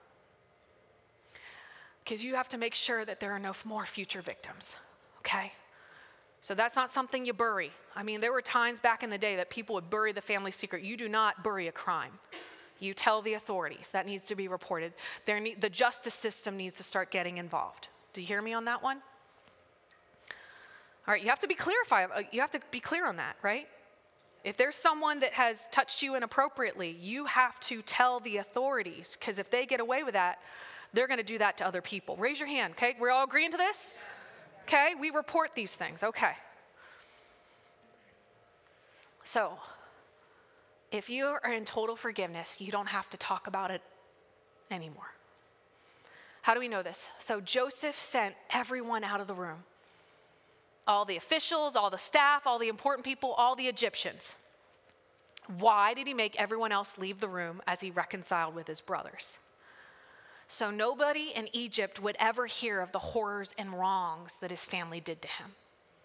S1: Because you have to make sure that there are no more future victims, okay? So that's not something you bury. I mean, there were times back in the day that people would bury the family secret. You do not bury a crime. You tell the authorities. That needs to be reported. There need, the justice system needs to start getting involved. Do you hear me on that one? All right, you have to be clarify. You have to be clear on that, right? If there's someone that has touched you inappropriately, you have to tell the authorities, because if they get away with that, they're going to do that to other people. Raise your hand, okay? We're all agreeing to this? Okay, we report these things, okay. So, if you are in total forgiveness, you don't have to talk about it anymore. How do we know this? So Joseph sent everyone out of the room. All the officials, all the staff, all the important people, all the Egyptians. Why did he make everyone else leave the room as he reconciled with his brothers? So nobody in Egypt would ever hear of the horrors and wrongs that his family did to him.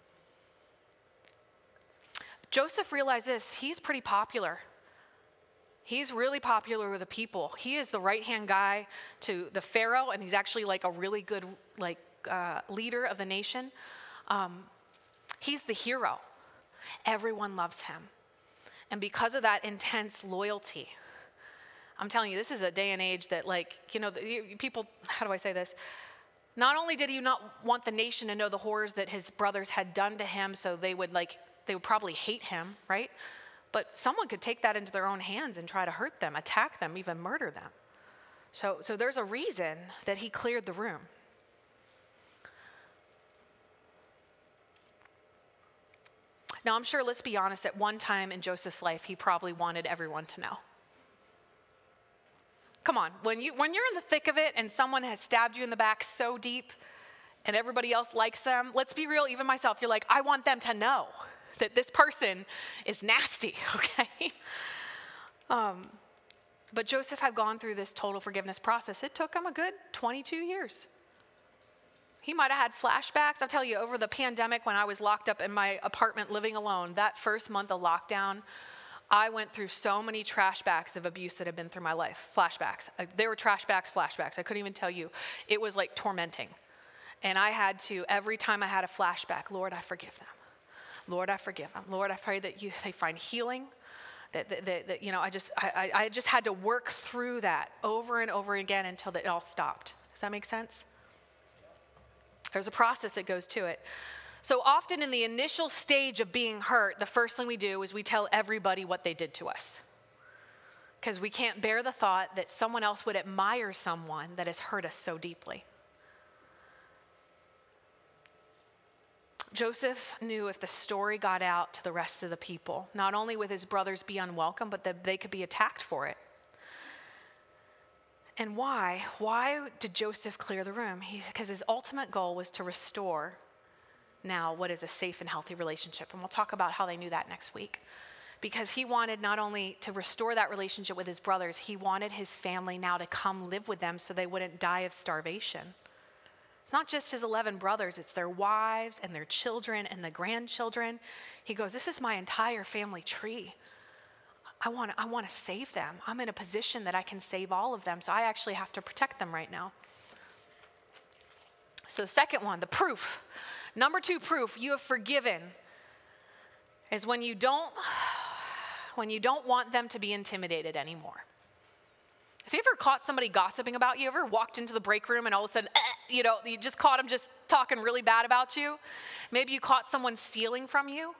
S1: Joseph realized this, he's pretty popular. He's really popular with the people. He is the right-hand guy to the Pharaoh, and he's actually like a really good like uh, leader of the nation. Um, he's the hero. Everyone loves him. And because of that intense loyalty, I'm telling you, this is a day and age that like, you know, the, people, how do I say this? Not only did he not want the nation to know the horrors that his brothers had done to him, so they would like, they would probably hate him, right? But someone could take that into their own hands and try to hurt them, attack them, even murder them. So, so there's a reason that he cleared the room. Now, I'm sure, let's be honest, at one time in Joseph's life, he probably wanted everyone to know. Come on, when, you, when you're in the thick of it and someone has stabbed you in the back so deep and everybody else likes them, let's be real, even myself, you're like, I want them to know that this person is nasty, okay? Um, but Joseph had gone through this total forgiveness process. It took him a good twenty-two years. He might have had flashbacks. I'll tell you, over the pandemic when I was locked up in my apartment living alone, that first month of lockdown, I went through so many trashbacks of abuse that had been through my life. Flashbacks. There were trashbacks, flashbacks. I couldn't even tell you. It was like tormenting. And I had to, every time I had a flashback, Lord, I forgive them. Lord, I forgive them. Lord, I pray that you, they find healing. That, that, that, that you know, I just, I, I just had to work through that over and over again until it all stopped. Does that make sense? There's a process that goes to it. So often in the initial stage of being hurt, the first thing we do is we tell everybody what they did to us. Because we can't bear the thought that someone else would admire someone that has hurt us so deeply. Joseph knew if the story got out to the rest of the people, not only would his brothers be unwelcome, but that they could be attacked for it. And why? Why did Joseph clear the room? Because his ultimate goal was to restore now what is a safe and healthy relationship. And we'll talk about how they knew that next week. Because he wanted not only to restore that relationship with his brothers, he wanted his family now to come live with them so they wouldn't die of starvation. It's not just his eleven brothers, it's their wives and their children and the grandchildren. He goes, this is my entire family tree. I want, I want to save them. I'm in a position that I can save all of them, so I actually have to protect them right now. So the second one, the proof. Number two proof you have forgiven is when you don't, when you don't want them to be intimidated anymore. Have you ever caught somebody gossiping about you? Ever walked into the break room and all of a sudden, eh, you know, you just caught them just talking really bad about you? Maybe you caught someone stealing from you.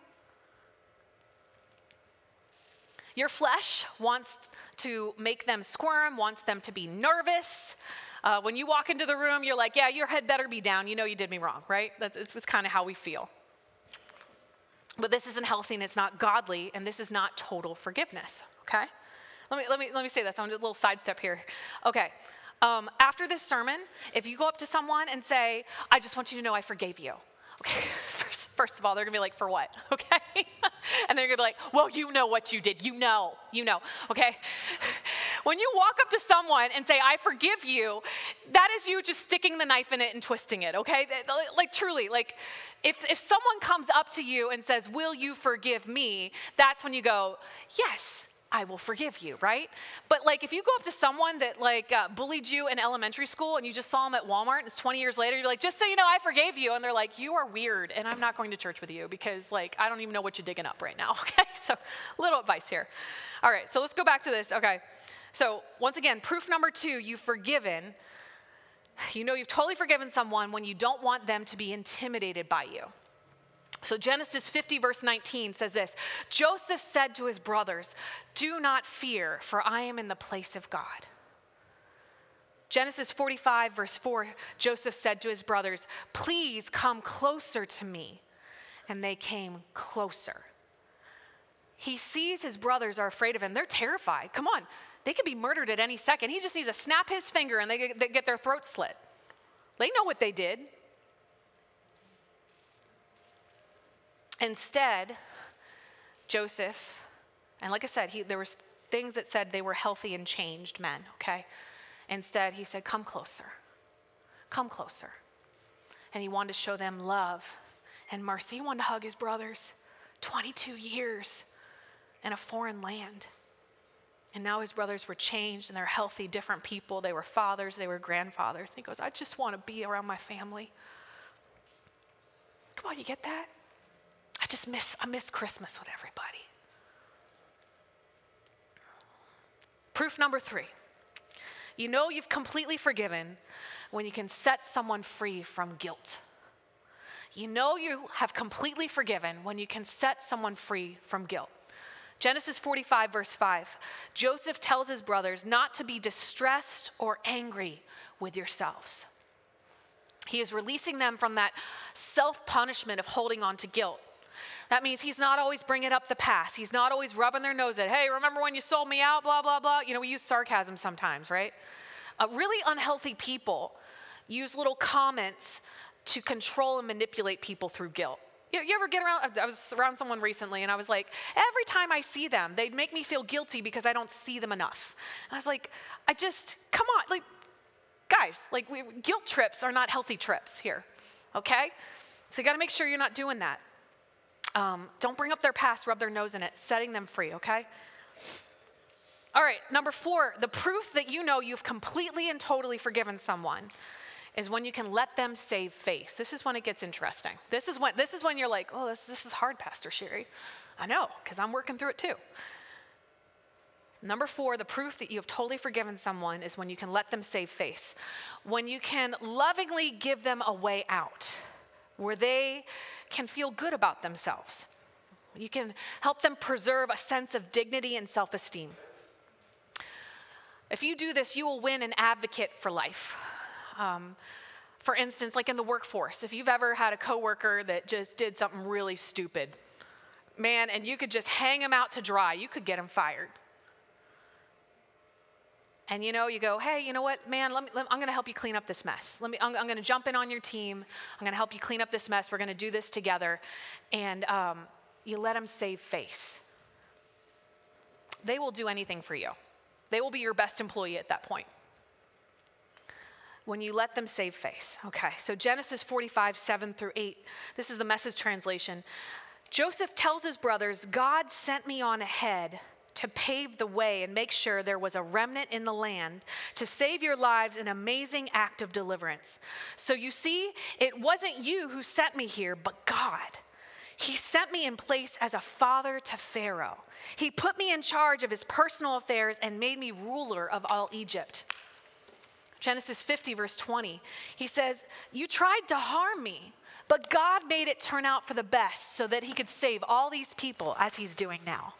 S1: Your flesh wants to make them squirm, wants them to be nervous. Uh, when you walk into the room, you're like, yeah, your head better be down. You know you did me wrong, right? That's it's, it's kind of how we feel. But this isn't healthy and it's not godly, and this is not total forgiveness, okay? Let me let me let me say this. I'm gonna do a little sidestep here. Okay, Um, after this sermon, if you go up to someone and say, I just want you to know I forgave you. Okay, first, first of all, they're gonna be like, for what? Okay? And they're gonna be like, well, you know what you did. You know, you know, okay? When you walk up to someone and say, I forgive you, that is you just sticking the knife in it and twisting it, okay? Like truly, like if, if someone comes up to you and says, will you forgive me? That's when you go, yes, I will forgive you, right? But like if you go up to someone that like uh, bullied you in elementary school and you just saw them at Walmart and it's twenty years later, you're like, just so you know, I forgave you. And they're like, you are weird and I'm not going to church with you because like, I don't even know what you're digging up right now, okay? So little advice here. All right, so let's go back to this, okay? So once again, proof number two, you've forgiven. You know you've totally forgiven someone when you don't want them to be intimidated by you. So Genesis fifty verse nineteen says this, Joseph said to his brothers, do not fear, for I am in the place of God. Genesis forty-five verse four, Joseph said to his brothers, please come closer to me. And they came closer. He sees his brothers are afraid of him. They're terrified. Come on, they could be murdered at any second. He just needs to snap his finger and they get, they get their throat slit. They know what they did. Instead, Joseph, and like I said, he, there was things that said they were healthy and changed men, okay? Instead, he said, come closer, come closer. And he wanted to show them love and mercy. He wanted to hug his brothers, twenty-two years in a foreign land. And now his brothers were changed and they're healthy, different people. They were fathers, they were grandfathers. And he goes, I just want to be around my family. Come on, you get that? I just miss, I miss Christmas with everybody. Proof number three. You know you've completely forgiven when you can set someone free from guilt. You know you have completely forgiven when you can set someone free from guilt. Genesis forty-five verse five, Joseph tells his brothers not to be distressed or angry with yourselves. He is releasing them from that self-punishment of holding on to guilt. That means he's not always bringing up the past. He's not always rubbing their nose at, hey, remember when you sold me out, blah, blah, blah. You know, we use sarcasm sometimes, right? Uh, really unhealthy people use little comments to control and manipulate people through guilt. You, you ever get around, I was around someone recently and I was like, every time I see them, they make me feel guilty because I don't see them enough. And I was like, I just, come on, like, guys, like we, guilt trips are not healthy trips here, okay? So you gotta make sure you're not doing that. Um, don't bring up their past, rub their nose in it, setting them free, okay? All right, number four, the proof that you know you've completely and totally forgiven someone is when you can let them save face. This is when it gets interesting. This is when this is when you're like, oh, this, this is hard, Pastor Sherry. I know, because I'm working through it too. Number four, the proof that you have totally forgiven someone is when you can let them save face. When you can lovingly give them a way out, where they can feel good about themselves. You can help them preserve a sense of dignity and self-esteem. If you do this, you will win an advocate for life. Um, for instance, like in the workforce, if you've ever had a coworker that just did something really stupid, man, and you could just hang him out to dry, you could get him fired. And you know, you go, hey, you know what, man, let me, let, I'm gonna help you clean up this mess. Let me, I'm, I'm gonna jump in on your team. I'm gonna help you clean up this mess. We're gonna do this together. And um, you let them save face. They will do anything for you. They will be your best employee at that point. When you let them save face. Okay, so Genesis forty-five, seven through eight. This is the Message translation. Joseph tells his brothers, God sent me on ahead to pave the way and make sure there was a remnant in the land to save your lives, an amazing act of deliverance. So you see, it wasn't you who sent me here, but God. He sent me in place as a father to Pharaoh. He put me in charge of his personal affairs and made me ruler of all Egypt. Genesis fifty, verse twenty, he says, you tried to harm me, but God made it turn out for the best so that he could save all these people as he's doing now.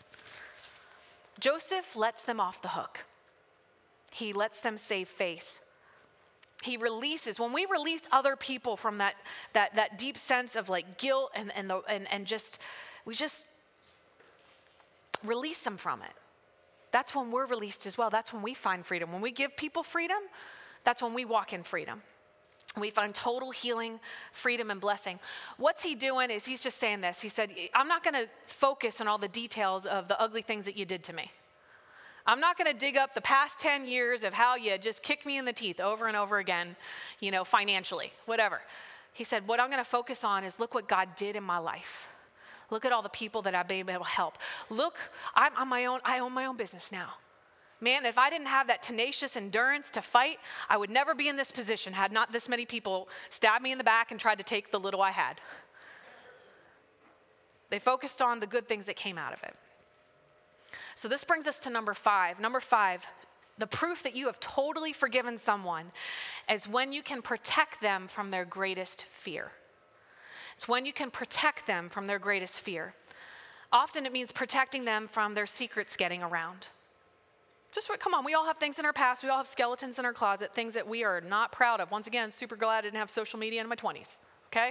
S1: Joseph lets them off the hook. He lets them save face. He releases, when we release other people from that that that deep sense of like guilt and and the, and, and just, we just release them from it. that's when we're released as well. That's when we find freedom. When we give people freedom, that's when we walk in freedom. We find total healing, freedom, and blessing. What's he doing is he's just saying this. He said, I'm not going to focus on all the details of the ugly things that you did to me. I'm not going to dig up the past ten years of how you just kicked me in the teeth over and over again, you know, financially, whatever. He said, what I'm going to focus on is look what God did in my life. Look at all the people that I've been able to help. Look, I'm on my own. I own my own business now. Man, if I didn't have that tenacious endurance to fight, I would never be in this position had not this many people stabbed me in the back and tried to take the little I had. They focused on the good things that came out of it. So this brings us to number five. Number five, the proof that you have totally forgiven someone is when you can protect them from their greatest fear. It's when you can protect them from their greatest fear. Often it means protecting them from their secrets getting around. Just, come on, we all have things in our past. We all have skeletons in our closet, things that we are not proud of. Once again, super glad I didn't have social media in my twenties, okay?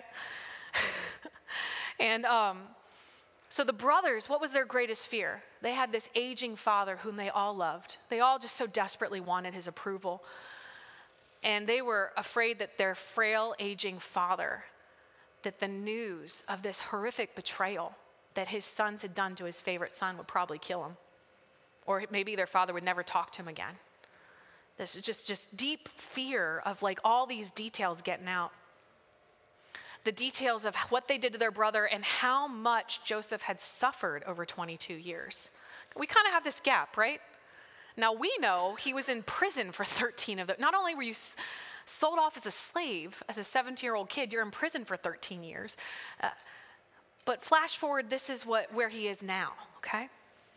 S1: and um, so the brothers, what was their greatest fear? They had this aging father whom they all loved. They all just so desperately wanted his approval. And they were afraid that their frail, aging father, that the news of this horrific betrayal that his sons had done to his favorite son would probably kill him. Or maybe their father would never talk to him again. This is just, just deep fear of like all these details getting out. The details of what they did to their brother and how much Joseph had suffered over twenty-two years. We kind of have this gap, right? Now we know he was in prison for thirteen of them. Not only were you s- sold off as a slave, as a seventeen-year-old kid, you're in prison for thirteen years. Uh, but flash forward, this is what where he is now, okay?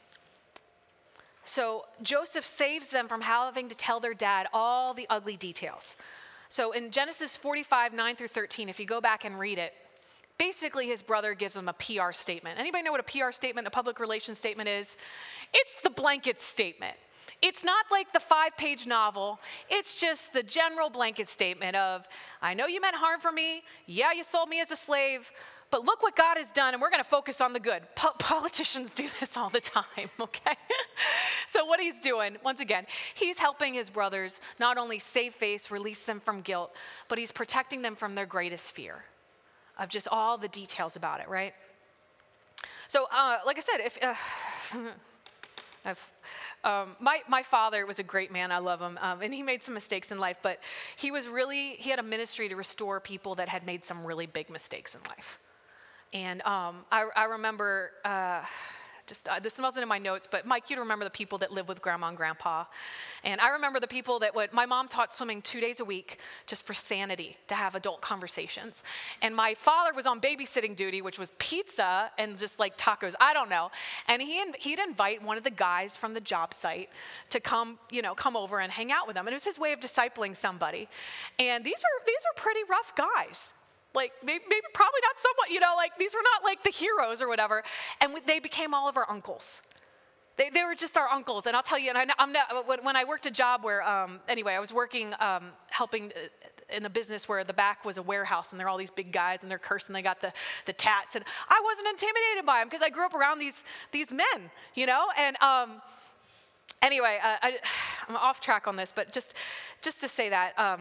S1: So Joseph saves them from having to tell their dad all the ugly details. So in Genesis forty-five, nine through thirteen, if you go back and read it, basically his brother gives him a P R statement. Anybody know what a P R statement, a public relations statement is? It's the blanket statement. It's not like the five-page novel. It's just the general blanket statement of, I know you meant harm for me. Yeah, you sold me as a slave. But look what God has done, and we're going to focus on the good. Po- politicians do this all the time, okay? So what he's doing, once again, he's helping his brothers not only save face, release them from guilt, but he's protecting them from their greatest fear of just all the details about it, right? So uh, like I said, if uh, if, um, my, my father was a great man. I love him. Um, and he made some mistakes in life, but he was really, he had a ministry to restore people that had made some really big mistakes in life. And um, I, I remember, uh, just uh, this wasn't in my notes, but Mike, you'd remember the people that lived with grandma and grandpa. And I remember the people that would, my mom taught swimming two days a week just for sanity, to have adult conversations. And my father was on babysitting duty, which was pizza and just like tacos, I don't know. And he, he'd invite one of the guys from the job site to come, you know, come over and hang out with them. And it was his way of discipling somebody. And these were, these were pretty rough guys. Like, maybe, maybe, probably not somewhat, you know, like, these were not like the heroes or whatever. And we, they became all of our uncles. They they were just our uncles. And I'll tell you, and I, I'm not, when I worked a job where, um, anyway, I was working, um, helping in a business where the back was a warehouse, and they're all these big guys, and they're cursing, they got the, the tats. And I wasn't intimidated by them because I grew up around these, these men, you know? And um, anyway, uh, I, I'm off track on this, but just, just to say that, um,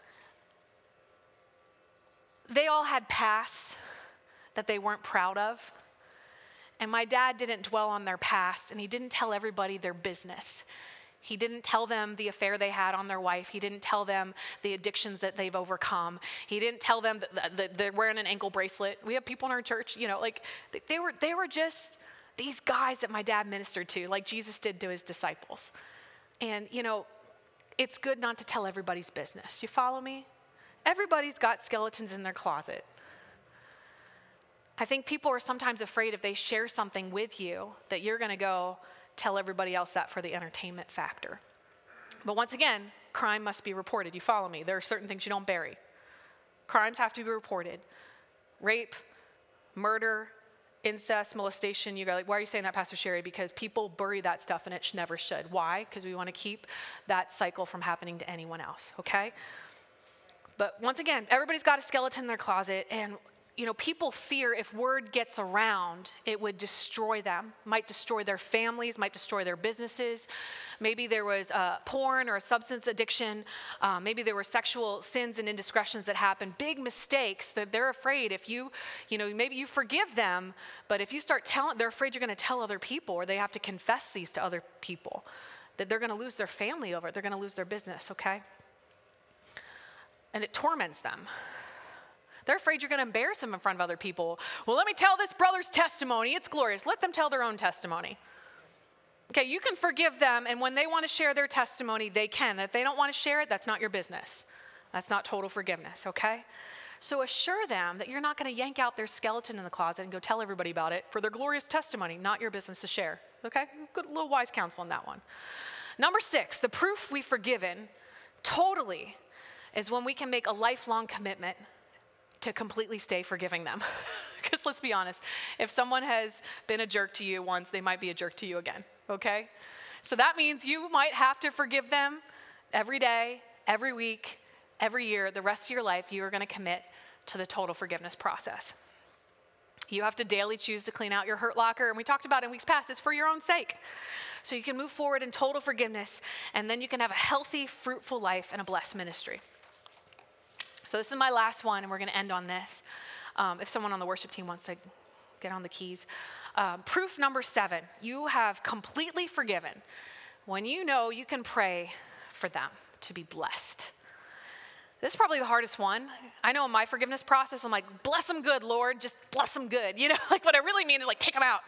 S1: they all had pasts that they weren't proud of. And my dad didn't dwell on their past, and he didn't tell everybody their business. He didn't tell them the affair they had on their wife. He didn't tell them the addictions that they've overcome. He didn't tell them that, that they're wearing an ankle bracelet. We have people in our church, you know, like they were, they were just these guys that my dad ministered to, like Jesus did to his disciples. And, you know, it's good not to tell everybody's business. You follow me? Everybody's got skeletons in their closet. I think people are sometimes afraid if they share something with you that you're going to go tell everybody else that for the entertainment factor. But once again, crime must be reported. You follow me? There are certain things you don't bury. Crimes have to be reported. Rape, murder, incest, molestation. You go like, why are you saying that, Pastor Sherry? Because people bury that stuff and it never should. Why? Because we want to keep that cycle from happening to anyone else, okay? But once again, everybody's got a skeleton in their closet, and you know, people fear if word gets around, it would destroy them, might destroy their families, might destroy their businesses. Maybe there was uh, porn or a substance addiction. Uh, maybe there were sexual sins and indiscretions that happened, big mistakes that they're afraid if you, you know, maybe you forgive them, but if you start telling, they're afraid you're going to tell other people, or they have to confess these to other people, that they're going to lose their family over it, they're going to lose their business, okay? And it torments them. They're afraid you're going to embarrass them in front of other people. Well, let me tell this brother's testimony. It's glorious. Let them tell their own testimony. Okay, you can forgive them, and when they want to share their testimony, they can. If they don't want to share it, that's not your business. That's not total forgiveness, okay? So assure them that you're not going to yank out their skeleton in the closet and go tell everybody about it for their glorious testimony, not your business to share, okay? Good little wise counsel on that one. Number six, the proof we've forgiven totally is when we can make a lifelong commitment to completely stay forgiving them. Because let's be honest, if someone has been a jerk to you once, they might be a jerk to you again, okay? So that means you might have to forgive them every day, every week, every year. The rest of your life, you are going to commit to the total forgiveness process. You have to daily choose to clean out your hurt locker, and we talked about in weeks past, it's for your own sake. So you can move forward in total forgiveness, and then you can have a healthy, fruitful life and a blessed ministry. So this is my last one, and we're going to end on this. Um, if someone on the worship team wants to get on the keys. Um, proof number seven, you have completely forgiven when you know you can pray for them to be blessed. This is probably the hardest one. I know in my forgiveness process, I'm like, bless them good, Lord, just bless them good. You know, like what I really mean is like, take them out.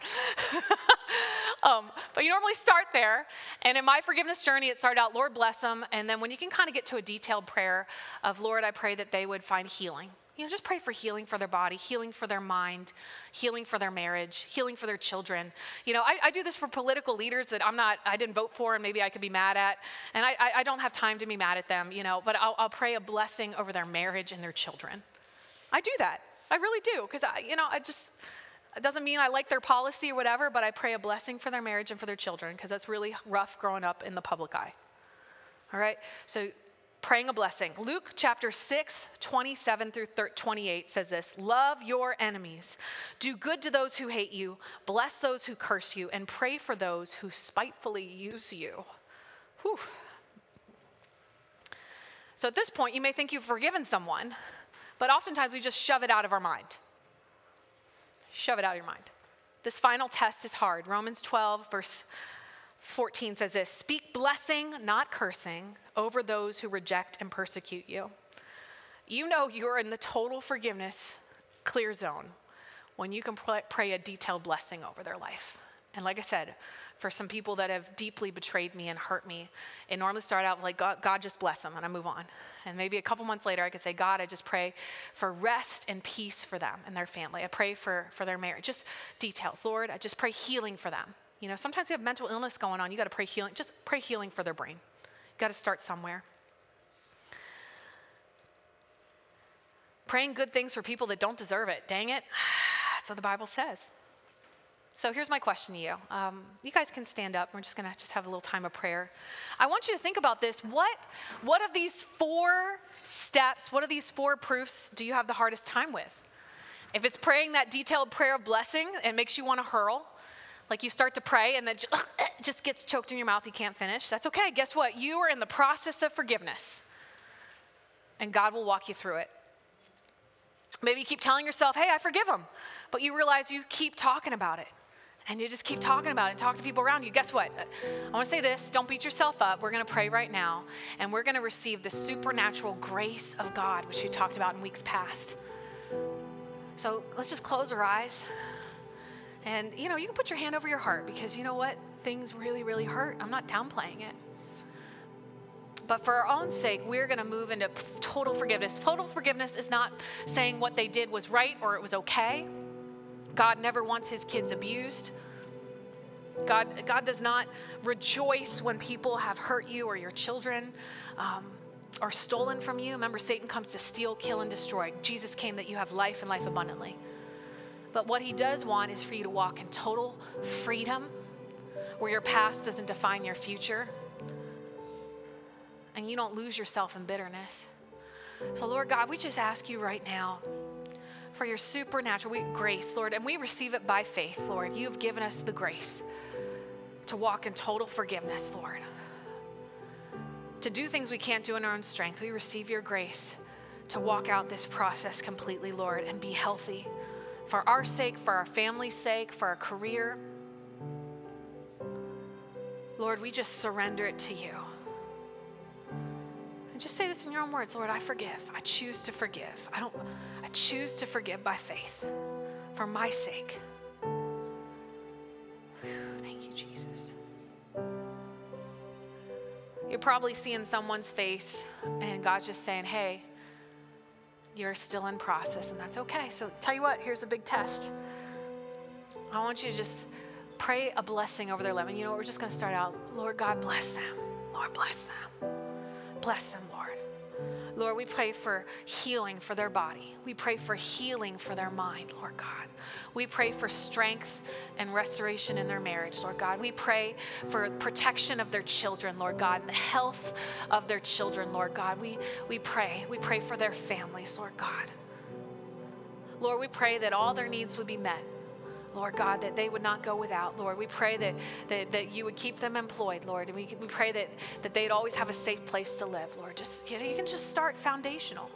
S1: um, but you normally start there. And in my forgiveness journey, it started out, Lord, bless them. And then when you can kind of get to a detailed prayer of, Lord, I pray that they would find healing. You know, just pray for healing for their body, healing for their mind, healing for their marriage, healing for their children. You know, I, I do this for political leaders that I'm not, I didn't vote for and maybe I could be mad at. And I, I, I don't have time to be mad at them, you know, but I'll, I'll pray a blessing over their marriage and their children. I do that. I really do. Because, I, you know, I just, it doesn't mean I like their policy or whatever, but I pray a blessing for their marriage and for their children because that's really rough growing up in the public eye. All right? So, praying a blessing. Luke chapter six, twenty-seven through twenty-eight says this, love your enemies, do good to those who hate you, bless those who curse you, and pray for those who spitefully use you. Whew. So at this point, you may think you've forgiven someone, but oftentimes we just shove it out of our mind. Shove it out of your mind. This final test is hard. Romans twelve, verse fourteen says this, speak blessing, not cursing, over those who reject and persecute you. You know you're in the total forgiveness clear zone when you can pray a detailed blessing over their life. And like I said, for some people that have deeply betrayed me and hurt me, it normally started out like, God, God just bless them, and I move on. And maybe a couple months later, I could say, God, I just pray for rest and peace for them and their family. I pray for, for their marriage. Just details. Lord, I just pray healing for them. You know, sometimes you have mental illness going on. You got to pray healing. Just pray healing for their brain. You got to start somewhere. Praying good things for people that don't deserve it. Dang it. That's what the Bible says. So here's my question to you. Um, you guys can stand up. We're just going to just have a little time of prayer. I want you to think about this. What, what of these four steps, what of these four proofs do you have the hardest time with? If it's praying that detailed prayer of blessing and makes you want to hurl, like you start to pray and then it just gets choked in your mouth, you can't finish. That's okay. Guess what? You are in the process of forgiveness. And God will walk you through it. Maybe you keep telling yourself, hey, I forgive him. But you realize you keep talking about it. And you just keep talking about it and talk to people around you. Guess what? I want to say this. Don't beat yourself up. We're going to pray right now. And we're going to receive the supernatural grace of God, which we talked about in weeks past. So let's just close our eyes. And, you know, you can put your hand over your heart because you know what? Things really, really hurt. I'm not downplaying it. But for our own sake, we're going to move into total forgiveness. Total forgiveness is not saying what they did was right or it was okay. God never wants his kids abused. God, God does not rejoice when people have hurt you or your children um, or stolen from you. Remember, Satan comes to steal, kill, and destroy. Jesus came that you have life and life abundantly. But what he does want is for you to walk in total freedom, where your past doesn't define your future, and you don't lose yourself in bitterness. So Lord God, we just ask you right now for your supernatural we, grace, Lord, and we receive it by faith, Lord. You've given us the grace to walk in total forgiveness, Lord. To do things we can't do in our own strength. We receive your grace to walk out this process completely, Lord, and be healthy for our sake, for our family's sake, for our career. Lord, we just surrender it to you. And just say this in your own words, Lord, I forgive. I choose to forgive. I don't, I choose to forgive by faith for my sake. Whew, thank you, Jesus. You're probably seeing someone's face and God's just saying, hey, you're still in process, and that's okay. So tell you what, here's a big test. I want you to just pray a blessing over their life. And you know what, we're just going to start out. Lord God, bless them. Lord, bless them. Bless them, Lord. Lord, we pray for healing for their body. We pray for healing for their mind, Lord God. We pray for strength and restoration in their marriage, Lord God. We pray for protection of their children, Lord God, and the health of their children, Lord God. We, we pray. We pray for their families, Lord God. Lord, we pray that all their needs would be met. Lord God, that they would not go without, Lord. We pray that that, that you would keep them employed, Lord. And we, we pray that, that they'd always have a safe place to live, Lord. Just, you know, you can just start foundational.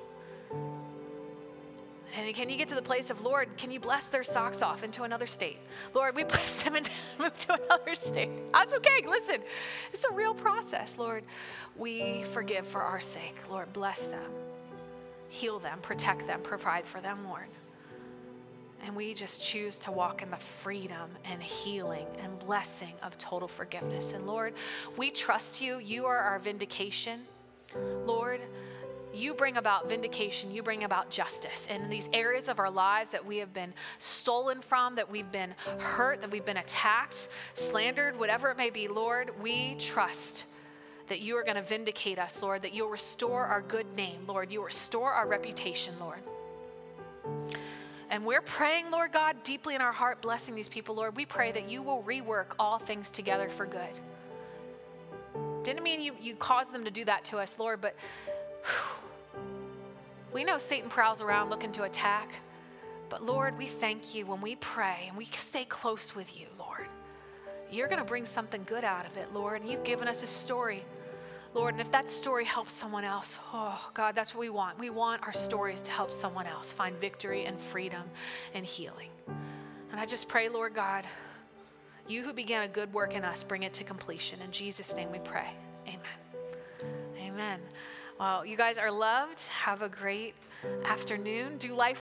S1: And can you get to the place of, Lord, can you bless their socks off into another state? Lord, we bless them and move to another state. That's okay. Listen, it's a real process, Lord. We forgive for our sake. Lord, bless them, heal them, protect them, provide for them, Lord. And we just choose to walk in the freedom and healing and blessing of total forgiveness. And Lord, we trust you. You are our vindication. Lord, you bring about vindication. You bring about justice in these areas of our lives that we have been stolen from, that we've been hurt, that we've been attacked, slandered, whatever it may be. Lord, we trust that you are going to vindicate us, Lord, that you'll restore our good name, Lord. You restore our reputation, Lord. And we're praying, Lord God, deeply in our heart, blessing these people, Lord. We pray that you will rework all things together for good. Didn't mean you, you caused them to do that to us, Lord, but whew, we know Satan prowls around looking to attack. But Lord, we thank you when we pray and we stay close with you, Lord. You're going to bring something good out of it, Lord. And you've given us a story, Lord, and if that story helps someone else, oh, God, that's what we want. We want our stories to help someone else find victory and freedom and healing. And I just pray, Lord God, you who began a good work in us, bring it to completion. In Jesus' name we pray. Amen. Amen. Well, you guys are loved. Have a great afternoon. Do life